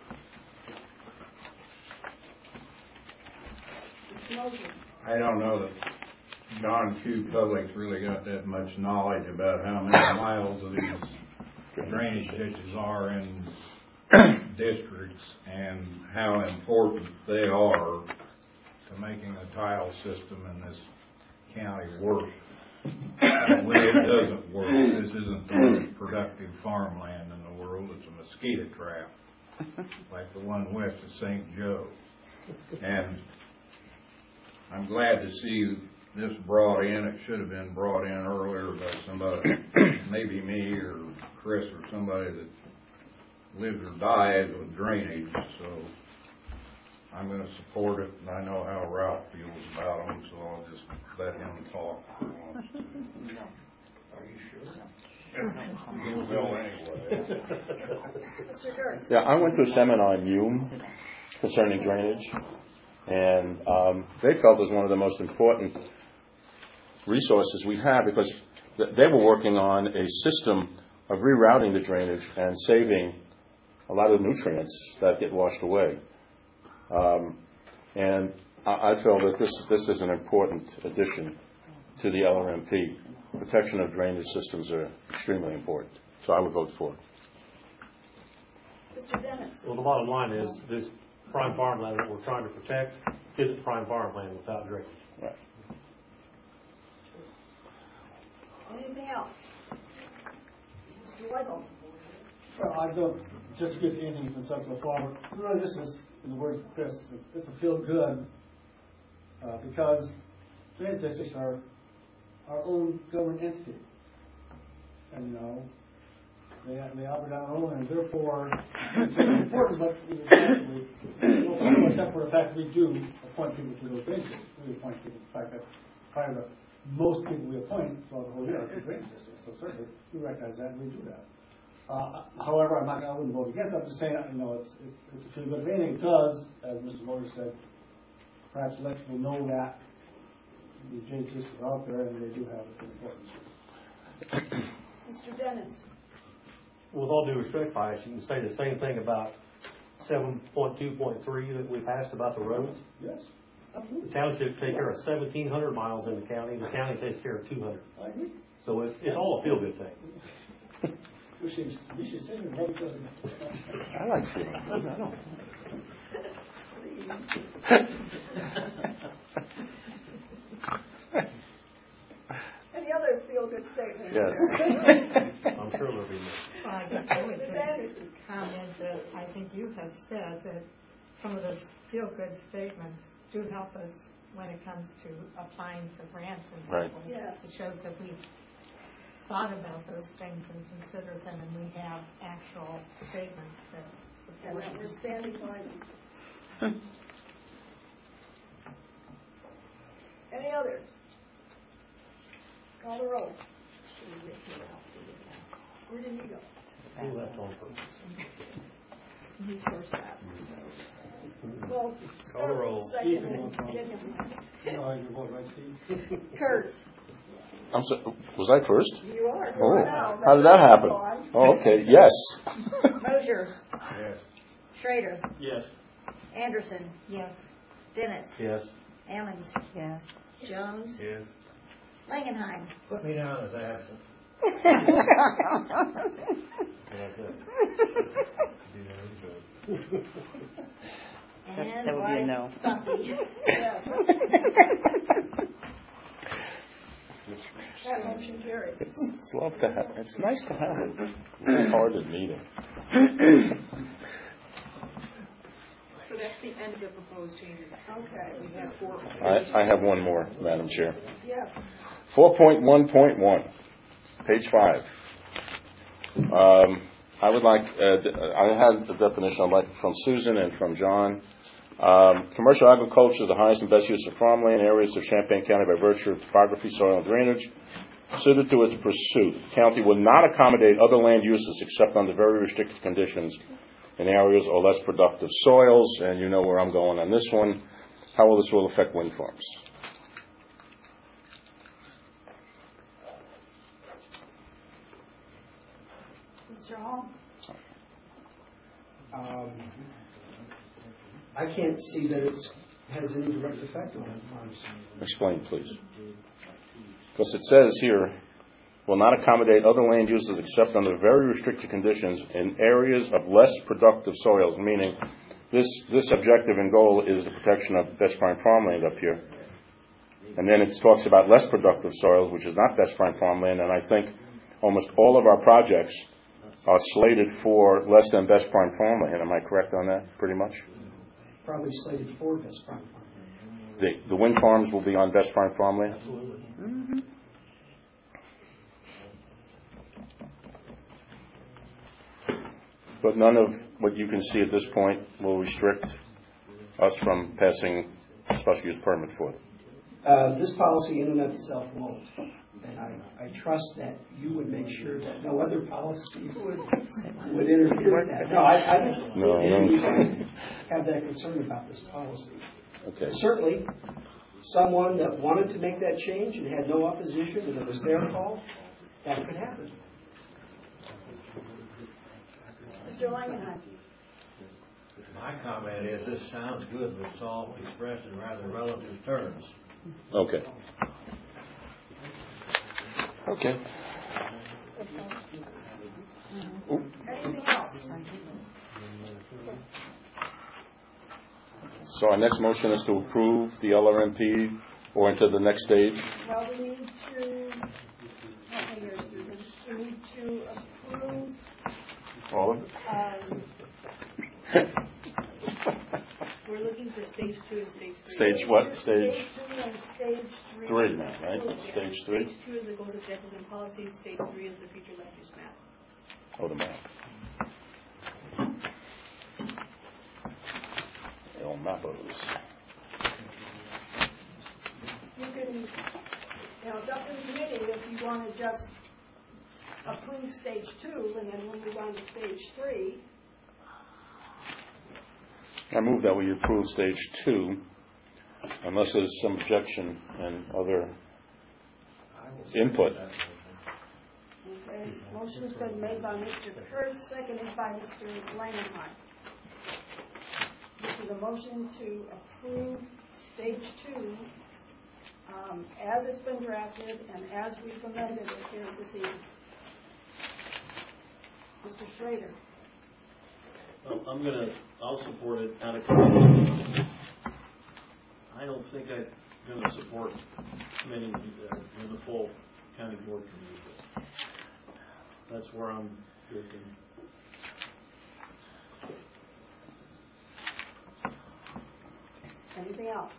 Mister Mosher. I don't know that John Q. Public's really got that much knowledge about how many miles of these drainage ditches are in districts and how important they are to making a tile system in this county work. And when it doesn't work, this isn't the most productive farmland in the world. It's a mosquito trap, like the one west of Saint Joe. And I'm glad to see this brought in. It should have been brought in earlier by somebody, maybe me or Chris or somebody that lives or dies with drainage. So I'm gonna support it, and I know how Ralph feels about them, so I'll just let him talk if he wants to. Are you sure? He will anyway. Mister Gertz? Yeah, I went to a seminar in Hume concerning drainage, and um, they felt it was one of the most important resources we have because th- they were working on a system of rerouting the drainage and saving a lot of the nutrients that get washed away. Um, and I, I feel that this this is an important addition to the L R M P. Protection of drainage systems are extremely important, so I would vote for it. Mister Dennis? Well, the bottom line is this prime farmland that we're trying to protect isn't prime farmland without drainage. Right. Anything else? Mister Weigel? Well, I don't just get anything from such a farmer. Really, this is, in the words of Chris, it's, it's a feel good uh, because drainage districts are our own government entity, and you know they they operate on their own, and therefore it's important. But we don't except for the fact that we do appoint people to those drainage districts. We appoint people. In fact, that's probably the most people we appoint throughout the whole year to drainage districts. So certainly we recognize that and we do that. Uh, however, I'm not, I wouldn't vote against it. I'm just saying, you know, it's, it's, it's a feel good of anything because, as Mister Motors said, perhaps let people know that the drainage districts are out there and they do have an importance. Mister Dennis? With all due respect, Pius, you can say the same thing about seven point two point three that we passed about the roads. Yes, absolutely. The township take care of seventeen hundred miles in the county. The county takes care of two hundred. I agree. So it, it's all a feel-good thing. We should, we should say it right because I like feeling good. I don't. Any other feel-good statements? Yes. I'm sure there'll be more. Well, I guess I would just comment that I think you have said that some of those feel-good statements do help us when it comes to applying for grants and so Right. forth. Yes. It shows that we've thought about those things and considered them, and we have actual statements that And support that we're them. standing by them. Any others? Call the roll. Where did he go? He left on purpose. He's first up, so. Well, Call the roll. second and get him. you know how you vote, right, Steve? Kurtz, I'm so, was I first? you are. Oh, Now, how did that happen? on. Oh, okay. Yes. Mosier, Yes. Schrader, Yes. Anderson, Yes. Dennis, Yes. Ammons, Yes. Jones, Yes. Langenheim. Put me down as absent. And that's it. And that would be a Bryce no. Bumpy. Yes. That motion carries. It's, it's love to have. It's nice to have a recorded meeting. So that's the end of the proposed changes. Okay. We have four. I, I have one more, Madam Chair. Yes. Four point one point one, page five. Um, I would like, uh, I had the definition I'd like from Susan and from John. Um, commercial agriculture is the highest and best use of farmland areas of Champaign County by virtue of topography, soil, and drainage. Suited to its pursuit, the county will not accommodate other land uses except under very restricted conditions in areas or less productive soils. And you know where I'm going on this one. How will this will affect wind farms? Mister Hall? Um, I can't see that it has any direct effect on wind farms. Explain, please. Because it says here, will not accommodate other land uses except under very restricted conditions in areas of less productive soils, meaning this, this objective and goal is the protection of best prime farmland up here. And then it talks about less productive soils, which is not best prime farmland, and I think almost all of our projects are slated for less than best prime farmland. Am I correct on that, pretty much? Probably slated for best prime farmland. The, the wind farms will be on best prime farmland? Absolutely. Mm-hmm. But none of what you can see at this point will restrict us from passing a special use permit for them? Uh, This policy in and of itself won't. And I, I trust that you would make sure that no other policy would, would interfere with that. No, I, I don't No, I think don't. anybody have that concern about this policy. Okay. Certainly, someone that wanted to make that change and had no opposition and it was their call, that could happen. Mister Langenheim? My comment is, this sounds good, but it's all expressed in rather relative terms. Okay. Okay. Anything else? So our next motion is to approve the L R M P or into the next stage? Well, we need to, help me here, Susan, we need to approve, All of it? um, We're looking for stage two and stage three. Stage what? Stage Stage two and stage three. three now, right? Yeah. Stage three? Stage two is the goals, objectives, and policies. Stage three is the future land use map. Oh, the map. The old mappos. You can, you know, it's up to the committee if you want to just approve stage two and then we'll move on to stage three. I move that we approve stage two, unless there's some objection and other input. Okay, motion's been made by Mister Kurtz, seconded by Mister Langenheim. This is a motion to approve stage two um, as it's been drafted and as we've amended it here this evening. Mister Schrader. Well, I'm gonna, I'll support it out of committee. I don't think I'm gonna support committee, uh, in the full county board committee, but that's where I'm looking. Anything else?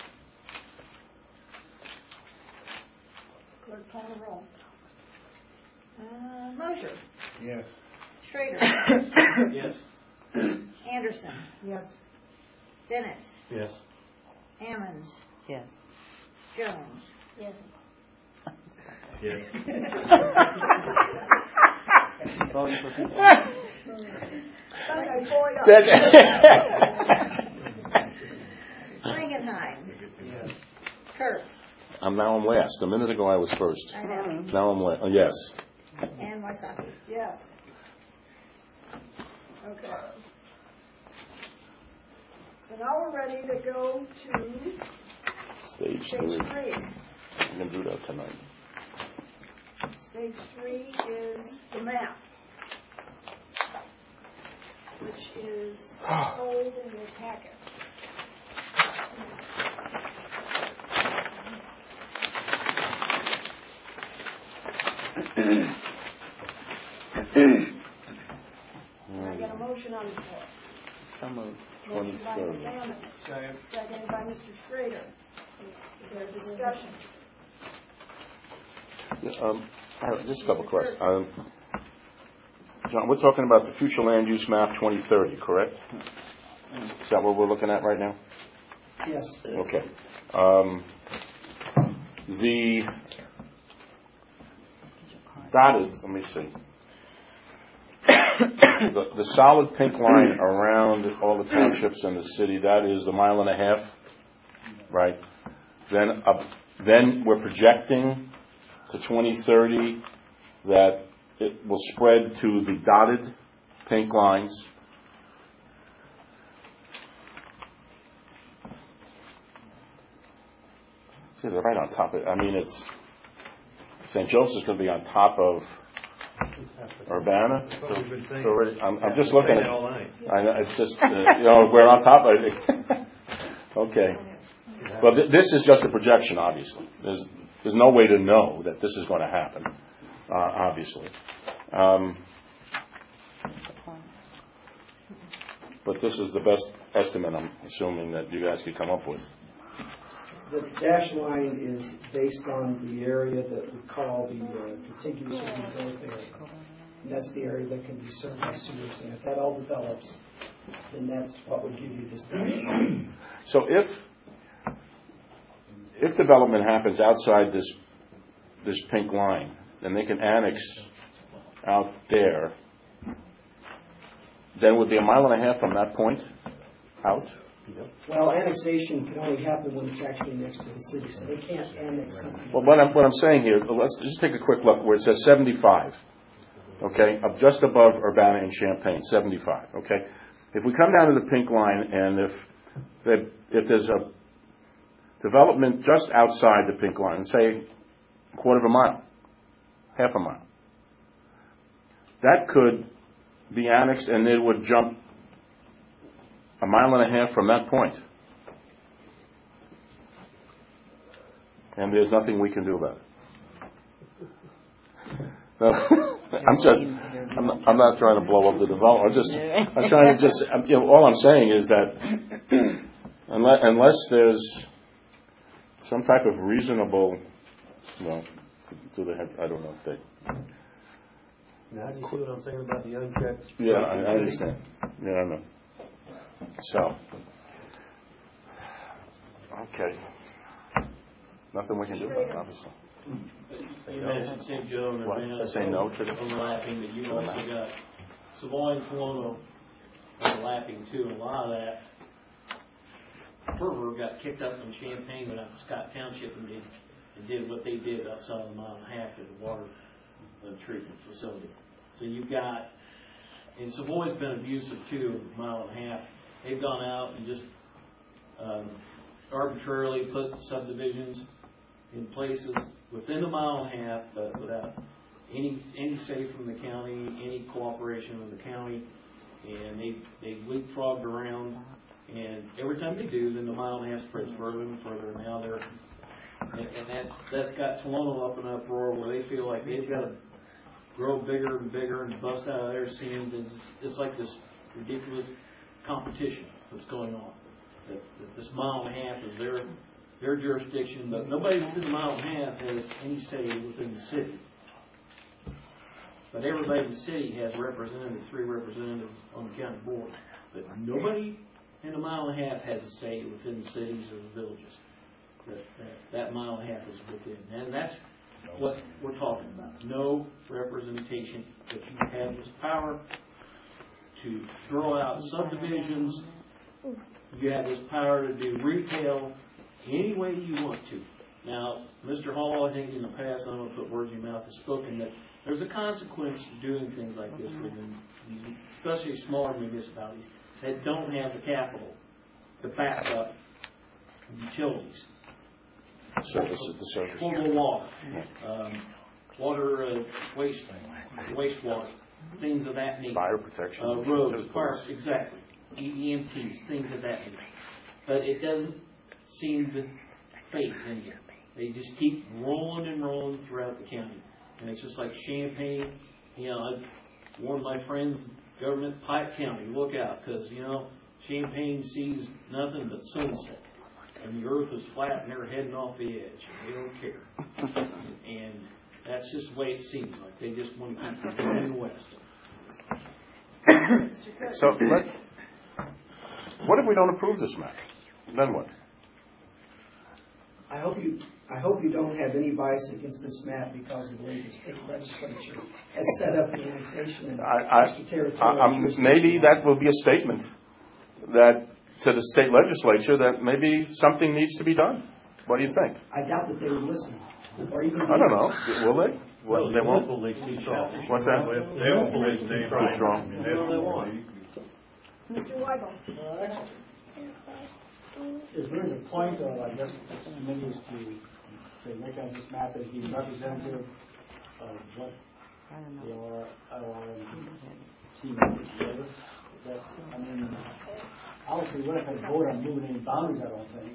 Clerk, call the roll. Uh, Mosher, Yes. Schrader, Yes. Anderson, Yes. Bennett, Yes. Hammond, Yes. Jones. Yes. Yes. Voting for people. Okay, boy up. Langenheim, Yes. Kurtz, I'm now I'm last. A minute ago I was first. I know, Now I'm last. Oh, yes. and Wysocki. Yes. Okay. So now we're ready to go to Stage stage three. three. I'm going to do that tonight. Stage three is the map, which is told in your packet. Can I get a motion on the floor? So moved. Motion by Miz Hammond, seconded by Mister Schrader. Is there a discussion? Yeah, Um, I have just a couple of questions. Um, John, we're talking about the future land use map twenty thirty, correct? Is that what we're looking at right now? Yes. Okay. Um, the dotted, let me see. the, the solid pink line around all the townships in the city, that is the mile and a half, right? Then, uh, then we're projecting to twenty thirty that it will spread to the dotted pink lines. See, they're right on top of it. I mean, it's Saint Joseph's going to be on top of Urbana. That's what we've been saying. So already, I'm, I'm Yeah, just we're looking saying at it all night. I know, it's just, uh, you know, we're on top of it. Okay. Well, th- this is just a projection, obviously. There's, there's no way to know that this is going to happen, uh, obviously. Um, but this is the best estimate, I'm assuming, that you guys could come up with. The dashed line is based on the area that we call the uh, contiguous urban growth area. And that's the area that can be served by sewers. And if that all develops, then that's what would give you this thing. So if, if development happens outside this, this pink line, then they can annex out there, then would be a mile and a half from that point out? Well, annexation can only happen when it's actually next to the city, so they can't annex something. Well, what I'm, what I'm saying here, let's just take a quick look where it says seventy-five, okay, up just above Urbana and Champaign, seventy-five, okay? If we come down to the pink line and if, if there's a development just outside the pink line, say a quarter of a mile, half a mile, that could be annexed and it would jump a mile and a half from that point. And there's nothing we can do about it. No, I'm just, I'm not, I'm not trying to blow up the development. I'm just, I'm trying to just, you know, all I'm saying is that unless, unless there's some type of reasonable, well, do they have, I don't know if they. Now, do you see what I'm saying about the unchecked? Yeah, I, I understand. Yeah, I know. So, okay. Nothing we can do about it, obviously. You mentioned Saint Joe and What? Urbana. I say no to the- Overlapping, but you've also got Savoy and Coloma overlapping too. A lot of that fervor got kicked up in Champaign when out to Scott Township and did, and did what they did outside of a mile and a half of the water uh, treatment facility. So you've got, and Savoy's been abusive too, a mile and a half. They've gone out and just um, arbitrarily put subdivisions in places within a mile and a half, but without any any say from the county, any cooperation with the county, and they they leapfrogged around. And every time they do, then the mile and a half spreads further and further. And now they're and, and that that's got Tolono up in uproar where they feel like they've got to grow bigger and bigger and bust out of their seams. It's, it's like this ridiculous competition that's going on. That, that this mile and a half is their their jurisdiction, but nobody within the mile and a half has any say within the city. But everybody in the city has representatives, three representatives on the county board. But nobody in a mile and a half has a say within the cities or the villages. That, that, that mile and a half is within. And that's what we're talking about. No representation, that you have this power to throw out subdivisions. You have this power to do retail any way you want to. Now, Mister Hall, I think in the past, I don't want to put words in your mouth, has spoken that there's a consequence to doing things like this within these, especially smaller municipalities that don't have the capital to back up utilities. Service, the service. Potable water, um, water, uh, waste, wastewater, things of that nature. Fire protection. Uh, roads, parks, exactly. E M Ts, things of that nature. But it doesn't seem to phase any of it. They just keep rolling and rolling throughout the county. And it's just like Champaign, you know, I warned my friends, government, Pike County, look out, because, you know, Champaign sees nothing but sunset. And the earth is flat and they're heading off the edge. And they don't care. And that's just the way it seems like. They just want to keep going west. So, let, what if we don't approve this map? Then what? I hope you, I hope you don't have any bias against this map because of the way the state legislature has set up the annexation and I, I, territorial. I, I'm, maybe that will be a statement that to the state legislature that maybe something needs to be done. What do you think? I doubt that they would listen. Or even I don't know. Will they? Well, they won't. What's that? They won't believe they Too strong. They want. Mister Weigel. Is there a point of, I guess, many is to say, make on this map as being representative of what the R L M team members together? That, I mean, obviously, we're not going to vote on moving any boundaries, I don't think.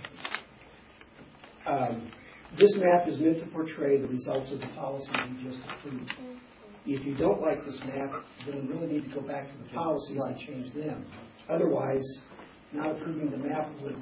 Um, this map is meant to portray the results of the policy we just approved. If you don't like this map, then we really need to go back to the policies and change them. Otherwise, not approving the map would,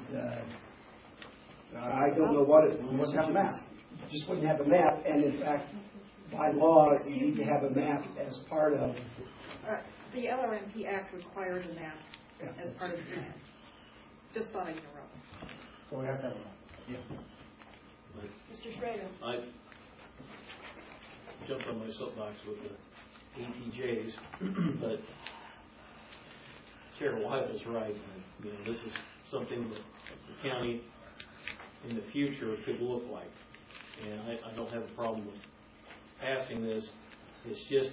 uh, I don't know what it would. Wouldn't have a map. Just wouldn't have a map, and in fact, by law, you need to have a map as part of. Uh, The L R M P Act requires a map as part of the plan. Just thought I'd interrupt. So we have to have a, yeah. Mister Schrader. I jumped on my soapbox with the A T Js, but Chair Wyatt is right. You know, this is something that the county in the future could look like. And I, I don't have a problem with passing this. It's just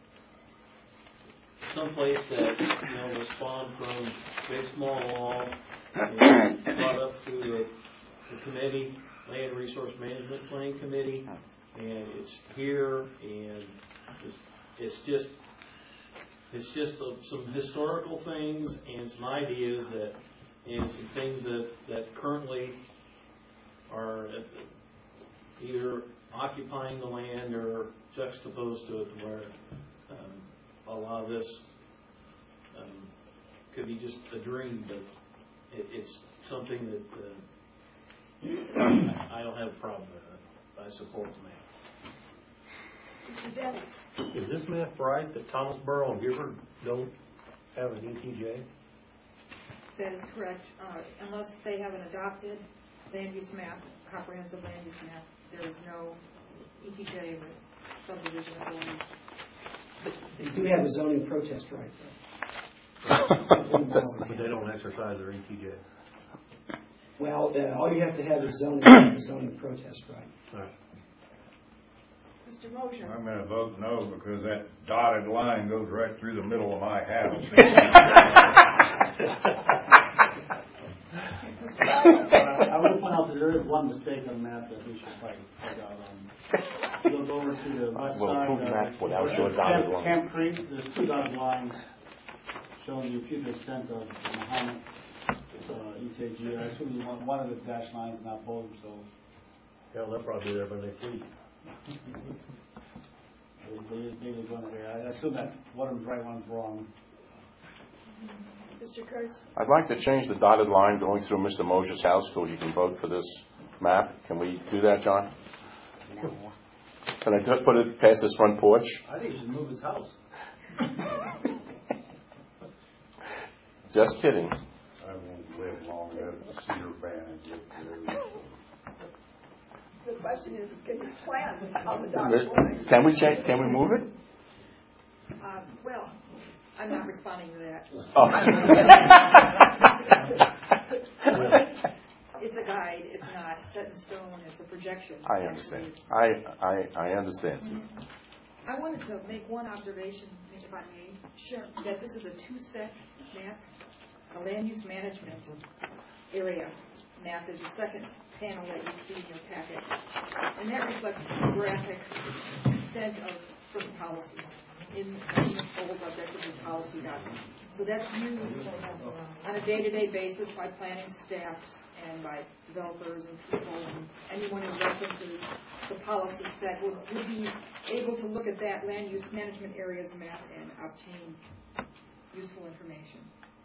someplace that, you know, was spawned from big small law and brought up through the, the committee, Land Resource Management Planning Committee, and it's here, and it's, it's just it's just a, some historical things and some ideas that, and some things that, that currently are either occupying the land or juxtaposed to it, where um, a lot of this um, could be just a dream, but it, it's something that uh, I, I don't have a problem with it. I support the map. Mister Dennis. Is this map right that Thomasboro and Gifford don't have an E T J? That is correct. Uh, unless they have an adopted land use map, comprehensive land use map, there is no E T J with subdivision authority. They do have a zoning protest right, though. But they don't exercise their E T J. Well, uh, all you have to have is zoning, zoning protest right. All right. Mister Mosher. I'm gonna vote no because that dotted line goes right through the middle of my house. I will point out that there is one mistake on the map that we should probably point out. Um, Look over to the west Well, side. prove uh, map without Camp- showing dotted lines. Camp Creek, there's two dotted lines showing the future extent of Muhammad uh, E T G. I assume you want one of the dash lines, not both, so. Yeah, they'll probably be there by next week. They, they, they were going there. I assume that one of them's right, one's wrong. Mister Kurtz. I'd like to change the dotted line going through Mister Mosher's house so he can vote for this map. Can we do that, John? No. Can I t- put it past his front porch? I think he should move his house. Just kidding. I won't live long enough to see your van and get there. The question is, can you plan on the dotted line? Can we change? Can we move it? Uh, well, I'm not responding to that. Oh. It's a guide. It's not set in stone. It's a projection. I understand. I, I, I understand. I wanted to make one observation, if I may. Sure. That this is a two-set map. A land use management area map is the second panel that you see in your packet. And that reflects the graphic extent of certain policies in the goals, objectives, and policy documents. So that's used on a day-to-day basis by planning staffs and by developers and people, and anyone who references the policy set will, will be able to look at that land use management areas map and obtain useful information.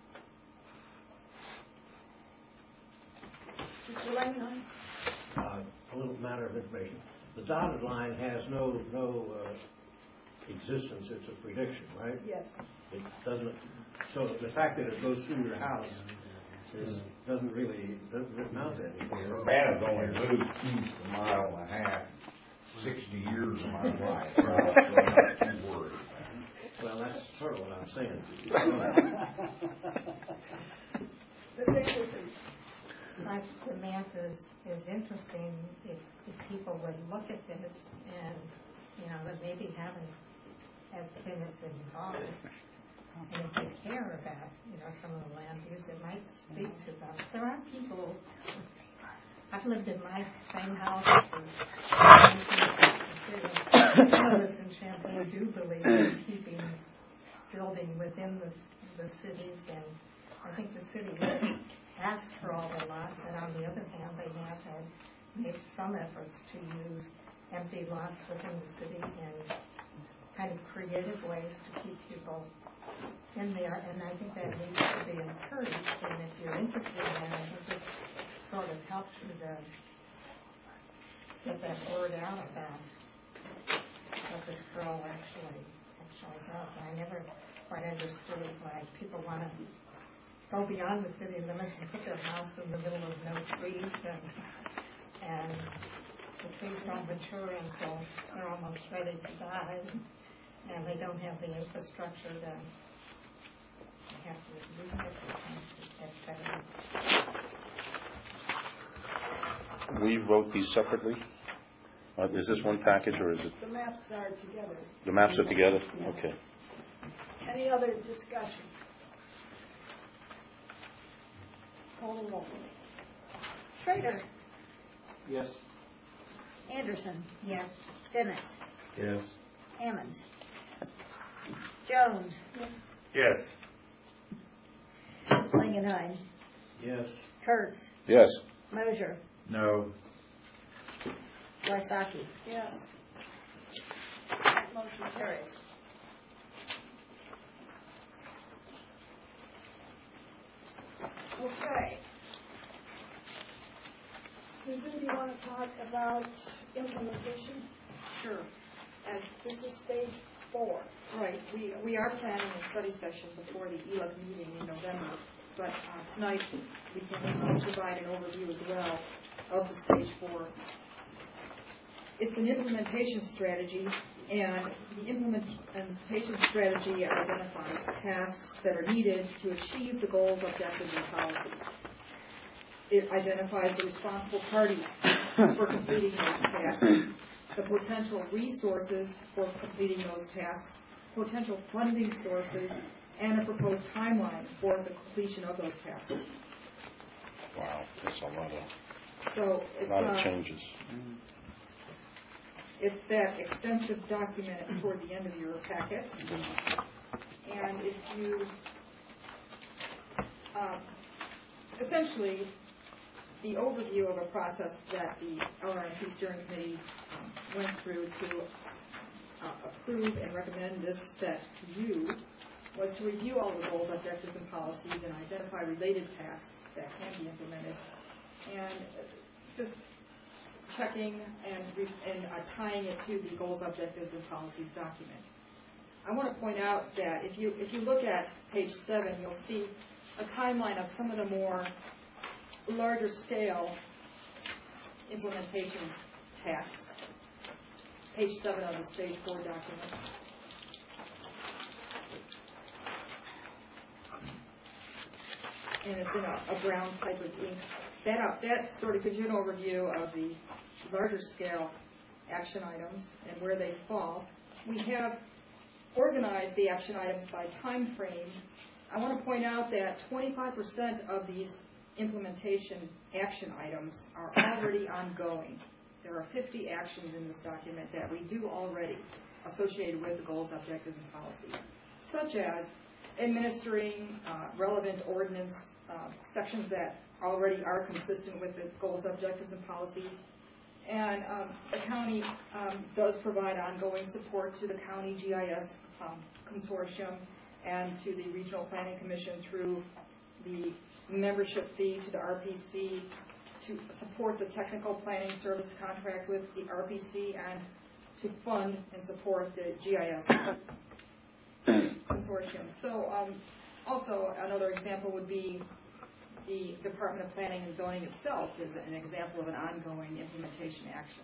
Mister Langenheim. Uh, a little matter of information. The dotted line has no no uh, existence. It's a prediction, right? Yes. It doesn't. So the fact that it goes through your house is, doesn't really doesn't amount to anything. Urbana's only moved east a mile and a half, sixty years of my life. So I'm not too worried. Well, that's sort of what I'm saying. Mister Anderson. I think the map is, is interesting if, if people would look at this and, you know, that maybe haven't as been as involved. And if they care about, you know, some of the land use, it might speak to them. There are people, I've lived in my same house for some of us in Champlain do believe in keeping building within the, the cities, and I think the city asks for all the lots, but on the other hand, they have had made some efforts to use empty lots within the city in kind of creative ways to keep people in there, and I think that needs to be encouraged, and if you're interested in that, I think it sort of helps you to get that word out about what the stroll actually, actually does. And I never quite understood why people want to go beyond the city limits and put their house in the middle of no trees, and, and the trees don't mature until they're almost ready to die, and they don't have the infrastructure to have to use it, et cetera. We wrote these separately? Uh, is this one package or is it? The maps are together. The maps are together? Yeah. Okay. Any other discussion? Call the roll. Schrader, Yes. Anderson, Yes. Bennett, Yes. Hammond, Jones, Yes. Langenheim, Yes. Kurtz, Yes. Mosier, No. Wysocki. Yes. Motion carries. Okay. Susan, do you want to talk about implementation? Sure. As This is stage four. Right, we, we are planning a study session before the E L E C meeting in November, but uh, tonight we can provide an overview as well of the stage four. It's an implementation strategy, and the implementation strategy identifies tasks that are needed to achieve the goals, objectives, and policies. It identifies the responsible parties for completing those tasks, the potential resources for completing those tasks, potential funding sources, and a proposed timeline for the completion of those tasks. Wow, that's a lot of, So it's, lot of uh, changes. it's that extensive document toward the end of your packet. And if you, um, essentially, the overview of a process that the L R M P Steering Committee um, went through to uh, approve and recommend this set to you was to review all the goals, objectives, and policies and identify related tasks that can be implemented. And just checking and, re- and uh, tying it to the goals, objectives, and policies document. I want to point out that if you if you look at page seven, you'll see a timeline of some of the more larger scale implementation tasks. Page seven of the stage four document. And it's in a, a brown type of ink. That, up, that sort of gives you an overview of the larger scale action items and where they fall. We have organized the action items by time frame. I want to point out that twenty-five percent of these implementation action items are already ongoing. There are fifty actions in this document that we do already associated with the goals, objectives, and policies, such as administering uh, relevant ordinance uh, sections that already are consistent with the goals, objectives, and policies. And um, the county um, does provide ongoing support to the county G I S um, consortium and to the Regional Planning Commission through the membership fee to the R P C to support the technical planning service contract with the R P C and to fund and support the G I S consortium. So um, also another example would be the Department of Planning and Zoning itself is an example of an ongoing implementation action.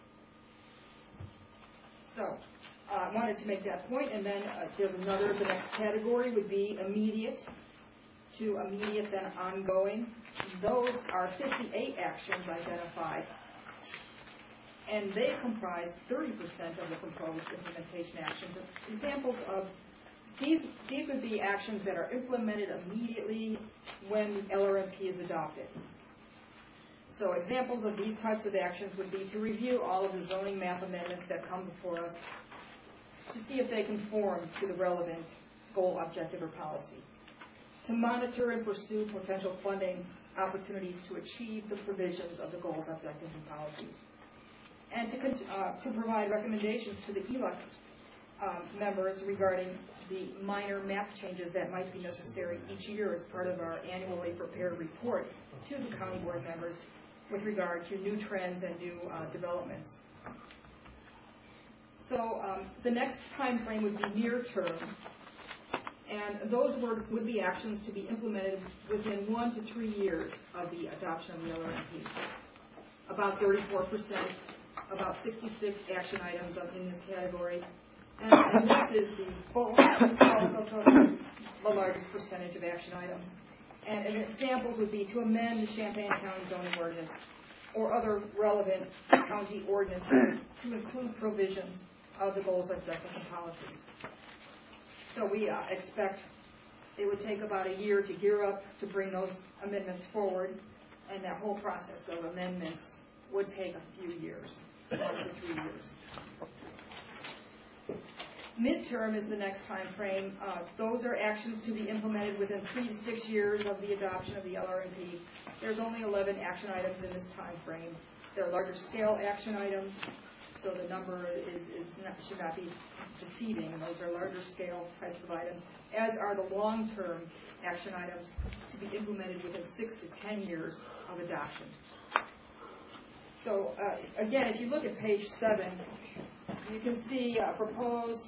So uh, I wanted to make that point, and then uh, there's another, the next category would be immediate to immediate, then ongoing. Those are fifty-eight actions identified, and they comprise thirty percent of the proposed implementation actions. Examples of these, these would be actions that are implemented immediately when the L R M P is adopted. So examples of these types of actions would be to review all of the zoning map amendments that come before us to see if they conform to the relevant goal, objective, or policy, to monitor and pursue potential funding opportunities to achieve the provisions of the goals, objectives, and policies, and to, uh, to provide recommendations to the E L E C um, members regarding the minor map changes that might be necessary each year as part of our annually prepared report to the county board members with regard to new trends and new uh, developments. So um, the next time frame would be near term, and those were, would be actions to be implemented within one to three years of the adoption of the L R M P. About thirty-four percent, about sixty-six action items up in this category, and, and this is the bulk of the, the largest percentage of action items. And, and examples would be to amend the Champaign County zoning ordinance or other relevant county ordinances to include provisions of the goals, objectives, and policies. So we uh, expect it would take about a year to gear up to bring those amendments forward, and that whole process of amendments would take a few years, one to three years. Midterm is the next time frame. Uh, those are actions to be implemented within three to six years of the adoption of the L R M P. There's only eleven action items in this time frame. They're larger scale action items, so the number is, is not, should not be deceiving. Those are larger scale types of items, as are the long-term action items to be implemented within six to ten years of adoption. So uh, again, if you look at page seven, you can see uh, proposed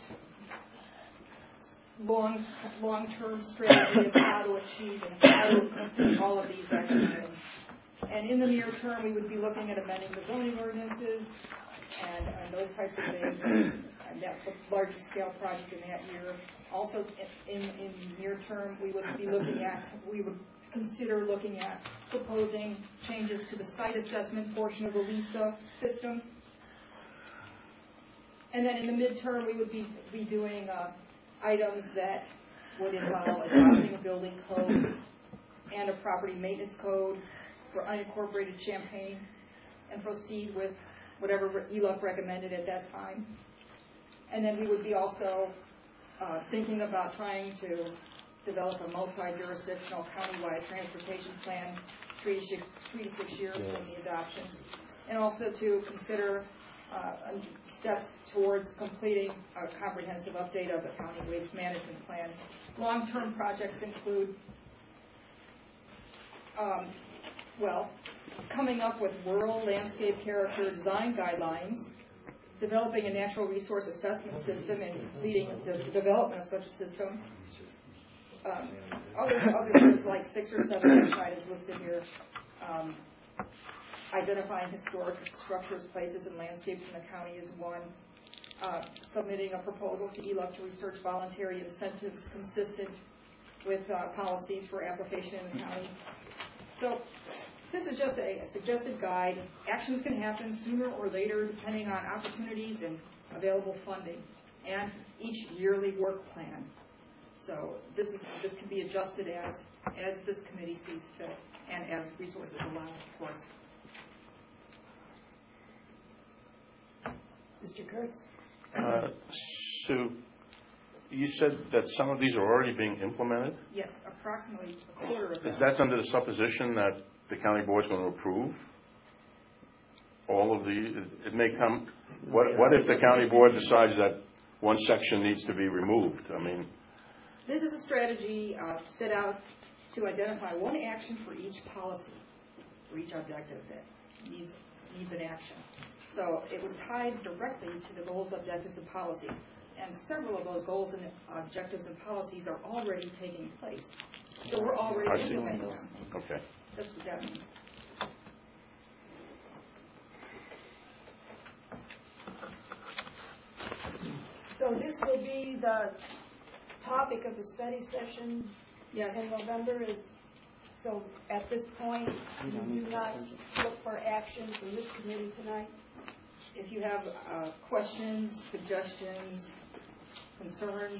long, long-term strategy of how to achieve and how to complete all of these action items. And in the near term, we would be looking at amending the zoning ordinances and, and those types of things. And that's the largest scale project in that year. Also, in, in near term, we would be looking at, we would consider looking at proposing changes to the site assessment portion of the LISA system. And then in the midterm, we would be, be doing uh, items that would involve adopting a building code and a property maintenance code for unincorporated Champaign, and proceed with whatever E L U P recommended at that time. And then we would be also uh, thinking about trying to develop a multi-jurisdictional countywide transportation plan three to six, three to six years from the adoption, and also to consider uh, steps towards completing a comprehensive update of the county waste management plan. Long-term projects include, um, well, coming up with rural landscape character design guidelines, developing a natural resource assessment system and completing the development of such a system. Um, other, other things like six or seven action items listed here. Um, identifying historic structures, places, and landscapes in the county is one. Uh, submitting a proposal to E L U P to research voluntary incentives consistent with uh, policies for application in the county. So this is just a, a suggested guide. Actions can happen sooner or later depending on opportunities and available funding, and each yearly work plan. So this is this can be adjusted as as this committee sees fit and as resources allow, of course. Mister Kurtz? Uh, Sue, you said that some of these are already being implemented? Yes, approximately a quarter of them. Is that under the supposition that the county board's going to approve all of the, it may come, what, what if the county board decides that one section needs to be removed? I mean, this is a strategy uh, set out to identify one action for each policy, for each objective that needs needs an action. So it was tied directly to the goals, objectives, and policies. And several of those goals and objectives and policies are already taking place. So we're already I see. implementing them. Okay. That's what that means. So this will be the topic of the study session yes. in November. Is so at this point, you do not look for actions from this committee tonight? If you have uh, questions, suggestions, concerns.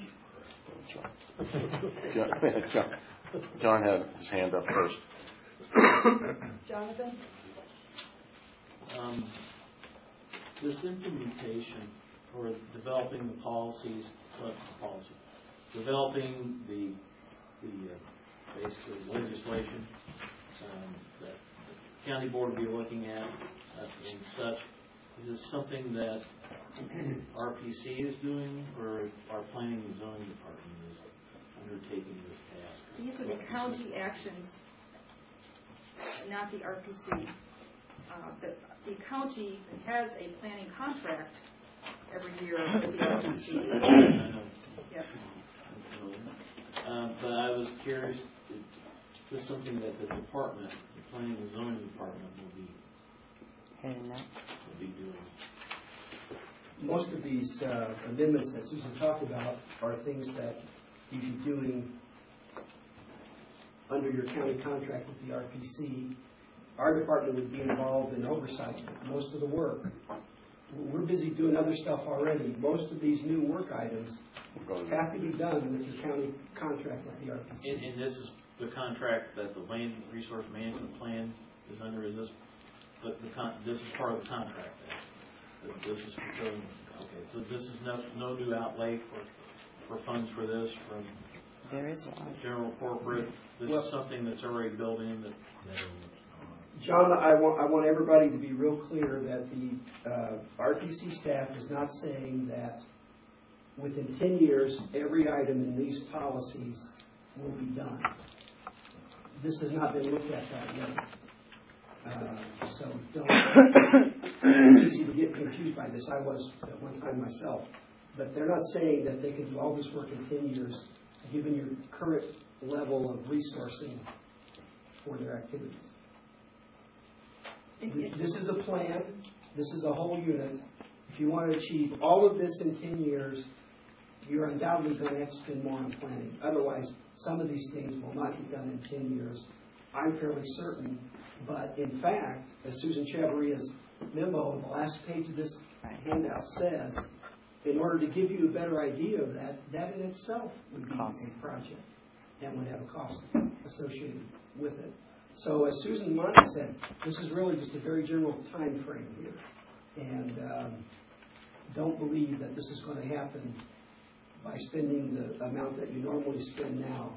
John, John, John had his hand up first. Jonathan? Um, this implementation or developing the policies, uh, policy, developing the the uh, basically legislation um, that the county board will be looking at uh, and such. Is this something that R P C is doing, or our planning and zoning department is undertaking this task? These are the county actions, not the R P C. Uh, the, the county has a planning contract every year with the R P C. Yes. Uh, but I was curious, is this something that the department, the planning and zoning department will be, Heading up. will be doing? Most of these uh, amendments that Susan talked about are things that you'd be doing under your county contract with the R P C. Our department would be involved in oversight of most of the work. We're busy doing other stuff already. Most of these new work items have to be done with your county contract with the R P C. And, and this is the contract that the land resource management plan is under, is this, but the con, this is part of the contract then? That This is for children, okay, so this is no, no new outlay for, for funds for this from There is one. general corporate? This Well, is something that's already built in that, that John, I want, I want everybody to be real clear that the uh, R P C staff is not saying that within ten years, every item in these policies will be done. This has not been looked at that way. Uh, so don't, it's easy to get confused by this. I was at one time myself. But they're not saying that they can do all this work in ten years, given your current level of resourcing for their activities. This is a plan. This is a whole unit. If you want to achieve all of this in ten years, you're undoubtedly going to have to spend more on planning. Otherwise, some of these things will not be done in ten years. I'm fairly certain. But in fact, as Susan Chavaria's memo, the last page of this handout says, in order to give you a better idea of that, that in itself would be a project and would have a cost associated with it. So as Susan Monty said, this is really just a very general time frame here. And um, don't believe that this is going to happen by spending the amount that you normally spend now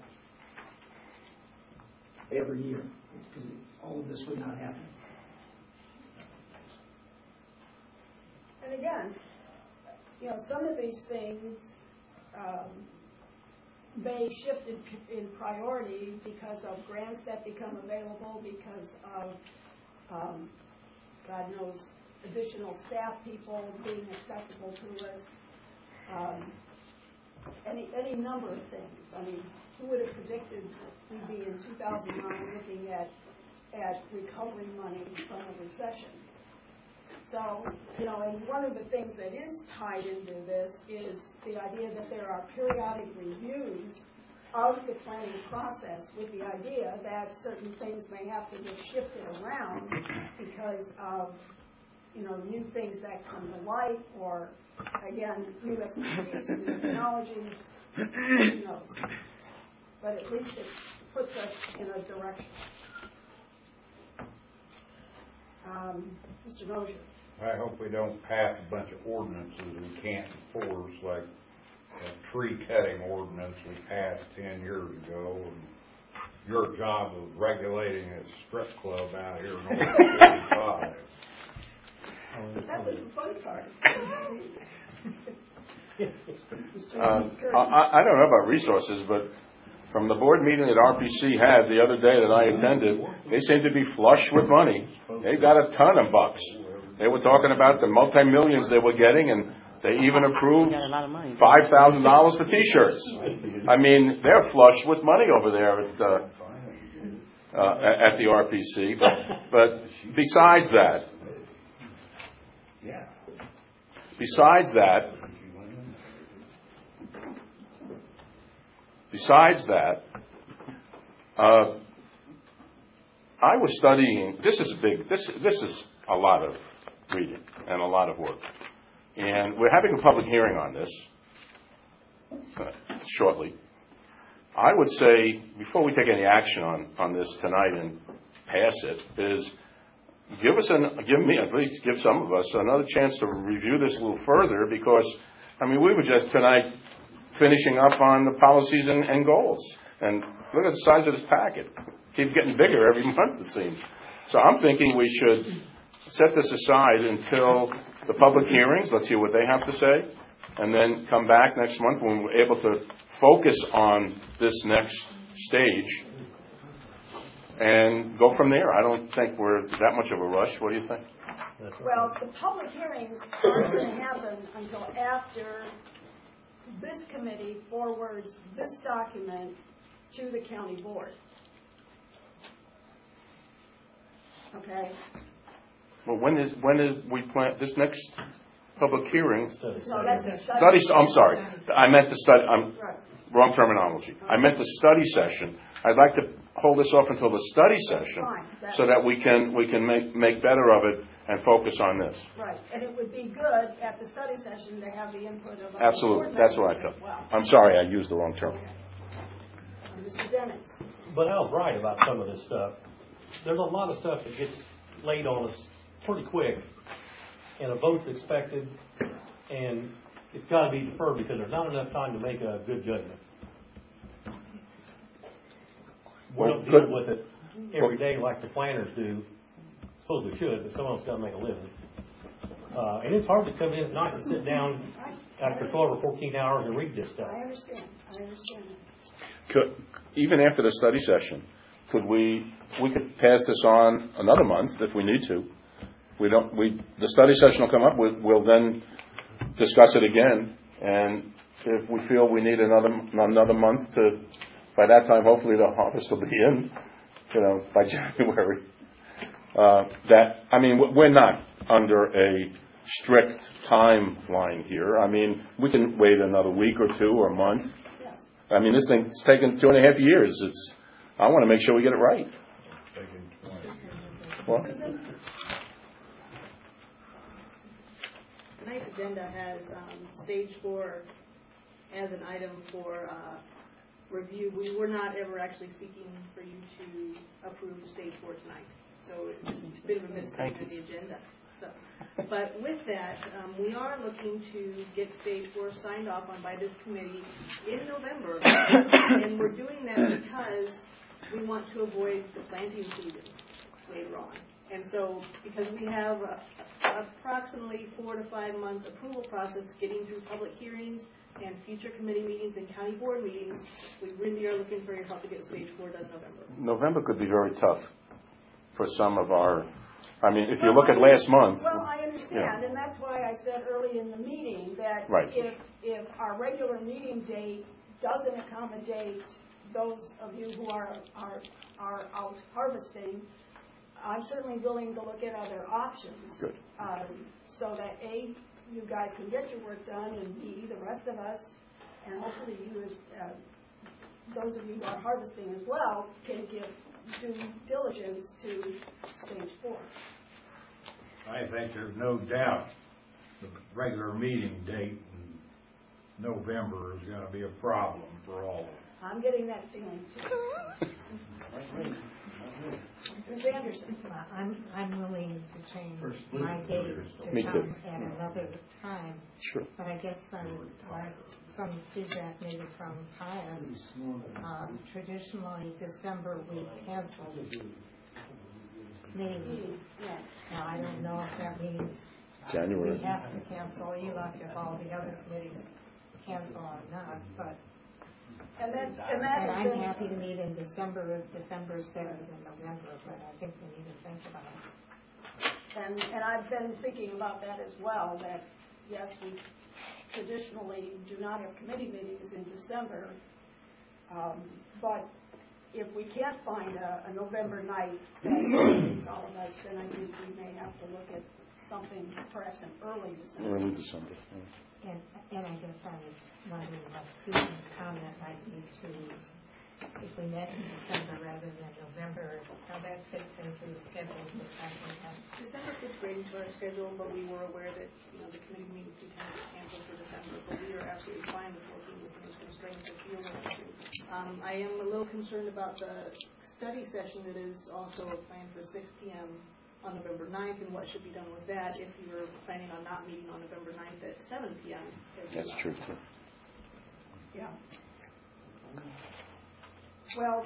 every year, because all of this would not happen. And again, you know, some of these things um, may shift in, in priority because of grants that become available, because of, um, God knows, additional staff people being accessible to us, um, any any number of things. I mean, who would have predicted we'd be in two thousand nine looking at at recovery money from a recession? So, you know, and one of the things that is tied into this is the idea that there are periodic reviews of the planning process, with the idea that certain things may have to get shifted around because of, you know, new things that come to light, or, again, new expertise, new technologies, who knows. But at least it puts us in a direction. Um, Mister Mosier. I hope we don't pass a bunch of ordinances we can't enforce, like a tree cutting ordinance we passed ten years ago. And your job of regulating a strip club out here in North forty-five. That was the fun part. Um, I, I don't know about resources, but from the board meeting that R P C had the other day that I attended, they seem to be flush with money. They've got a ton of bucks. They were talking about the multi-millions they were getting, and they even approved five thousand dollars for T-shirts. I mean, they're flush with money over there at, uh, uh, at the R P C. But, but besides that, besides that, besides that, uh, I was studying. This is big. This this is a lot of reading and a lot of work. And we're having a public hearing on this uh, shortly. I would say, before we take any action on, on this tonight and pass it, is give us an, give me, at least give some of us another chance to review this a little further, because, I mean, we were just tonight finishing up on the policies and, and goals. And look at the size of this packet. Keeps getting bigger every month, it seems. So I'm thinking we should set this aside until the public hearings. Let's hear what they have to say, and then come back next month when we're able to focus on this next stage and go from there. I don't think we're that much of a rush. What do you think? That's right. Well, the public hearings aren't going to happen until after this committee forwards this document to the county board. Okay? Well, when is, when is we plan, this next public hearing? So that's a Study, I'm sorry, I meant the study, I'm, Right. wrong terminology. I meant the study session. I'd like to hold this off until the study session Fine. so that we can, we can make, make better of it and focus on this. Right, and it would be good at the study session to have the input of other Absolutely, board that's what I members thought. as well. I'm sorry, I used the wrong term. Okay. Mister Dennis. But Al's right about some of this stuff. There's a lot of stuff that gets laid on us pretty quick, and a vote's expected, and it's got to be deferred because there's not enough time to make a good judgment. We Well, don't good. deal with it every day like the planners do. Suppose we should, but someone's got to make a living. Uh, and it's hard to come in at night and sit down after twelve or fourteen hours and read this stuff. I understand, I understand. Could, even after the study session, could we, we could pass this on another month if we need to. We don't, we, the study session will come up, we'll, we'll then discuss it again, and if we feel we need another, another month to, by that time, hopefully the harvest will be in, you know, by January. Uh, that, I mean, we're not under a strict timeline here. I mean, we can wait another week or two or a month. Yes. I mean, this thing's taken two and a half years. It's, I want to make sure we get it right. Well, Tonight's agenda has um, stage four as an item for uh, review. We were not ever actually seeking for you to approve stage four tonight. So it's a bit of a mistake on the agenda. So, but with that, um, we are looking to get stage four signed off on by this committee in November. And we're doing that because we want to avoid the planting season later on. And so, because we have a, approximately four to five month approval process getting through public hearings and future committee meetings and county board meetings, we really are looking for your help to get stage four done in November. November could be very tough for some of our, I mean, if you look at last month. Well, I understand, Yeah. and that's why I said early in the meeting that Right. if, if our regular meeting date doesn't accommodate those of you who are, are, are out harvesting, I'm certainly willing to look at other options. Good. Um, so that A, you guys can get your work done, and B, the rest of us, and hopefully you as, uh, those of you who are harvesting as well, can give due diligence to stage four. I think there's no doubt the regular meeting date in November is going to be a problem for all of us. I'm getting that feeling too. Miz Anderson. I'm, I'm willing to change my date to Me too. come at another time. Sure. But I guess some, like, some feedback maybe from Pius, um, traditionally December we cancel committee meetings. Now, I don't know if that means January. we have to cancel E L A C if all the other committees cancel or not, but And that, and that and has I'm been, happy to meet in December if December is better than November, but I think we need to think about it. and, and I've been thinking about that as well, that yes, we traditionally do not have committee meetings in December, um, but if we can't find a, a November night that accommodates all of us, then I think we may have to look at something perhaps in early December. Early December. And, and I guess I was wondering what Susan's comment might be to, if we met in December rather than November, how that fits into the schedule we're talking about. December fits great into our schedule, but we were aware that, you know, the committee meetings do tend to get canceled for December, but we are absolutely fine with working within those constraints if you're willing to. Um, I am a little concerned about the study session that is also planned for six p m on November ninth, and what should be done with that if you were planning on not meeting on November ninth at seven p m That's true, too. Yeah. Well,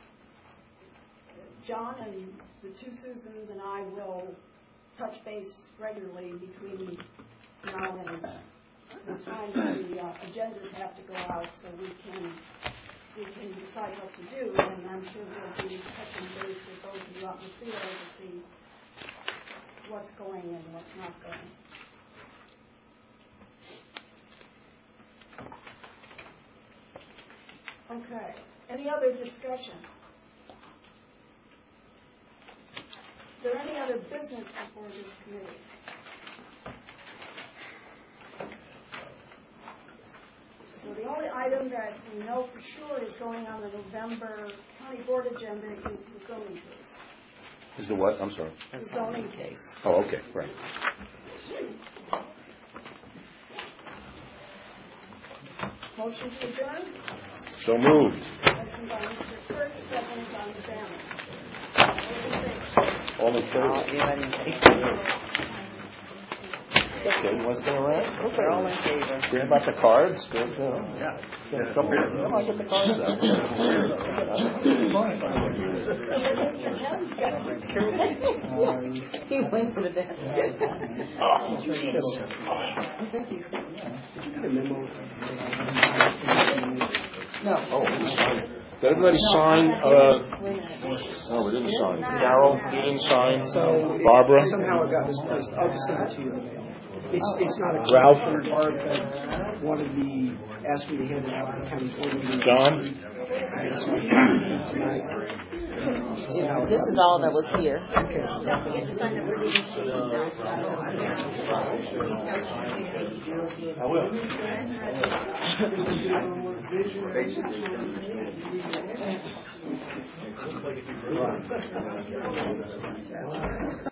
John and the two Susans and I will touch base regularly between now and the time that the uh, agendas have to go out, so we can we can decide what to do. And I'm sure we'll be touching base with those of you out in the field to see what's going and what's not going. Okay, any other discussion? Is there any other business before this committee? So the only item that we know for sure is going on the November county board agenda is the zoning case. Is the what? I'm sorry. The zoning case. Oh, okay, right. Motion to adjourn? So moved. Motion by Mister Kurtz, second by Miz Ammons. All in favor? It's okay, you want to stay around? They're all in favor. Hear about the cards? Good, you know. Yeah. Get up here. Come on, get the cards out. He went to the desk. No. Oh, we didn't sign. Did everybody sign? Uh, no, we didn't sign. Carol, you didn't sign. Barbara? Somehow it got misplaced. I'll just send it to you in the mail. It's, it's not a Ralph? part that wanted me, asked me to hand it out to county board meeting. John? This is all that was here. Don't forget to sign the release sheet. I will.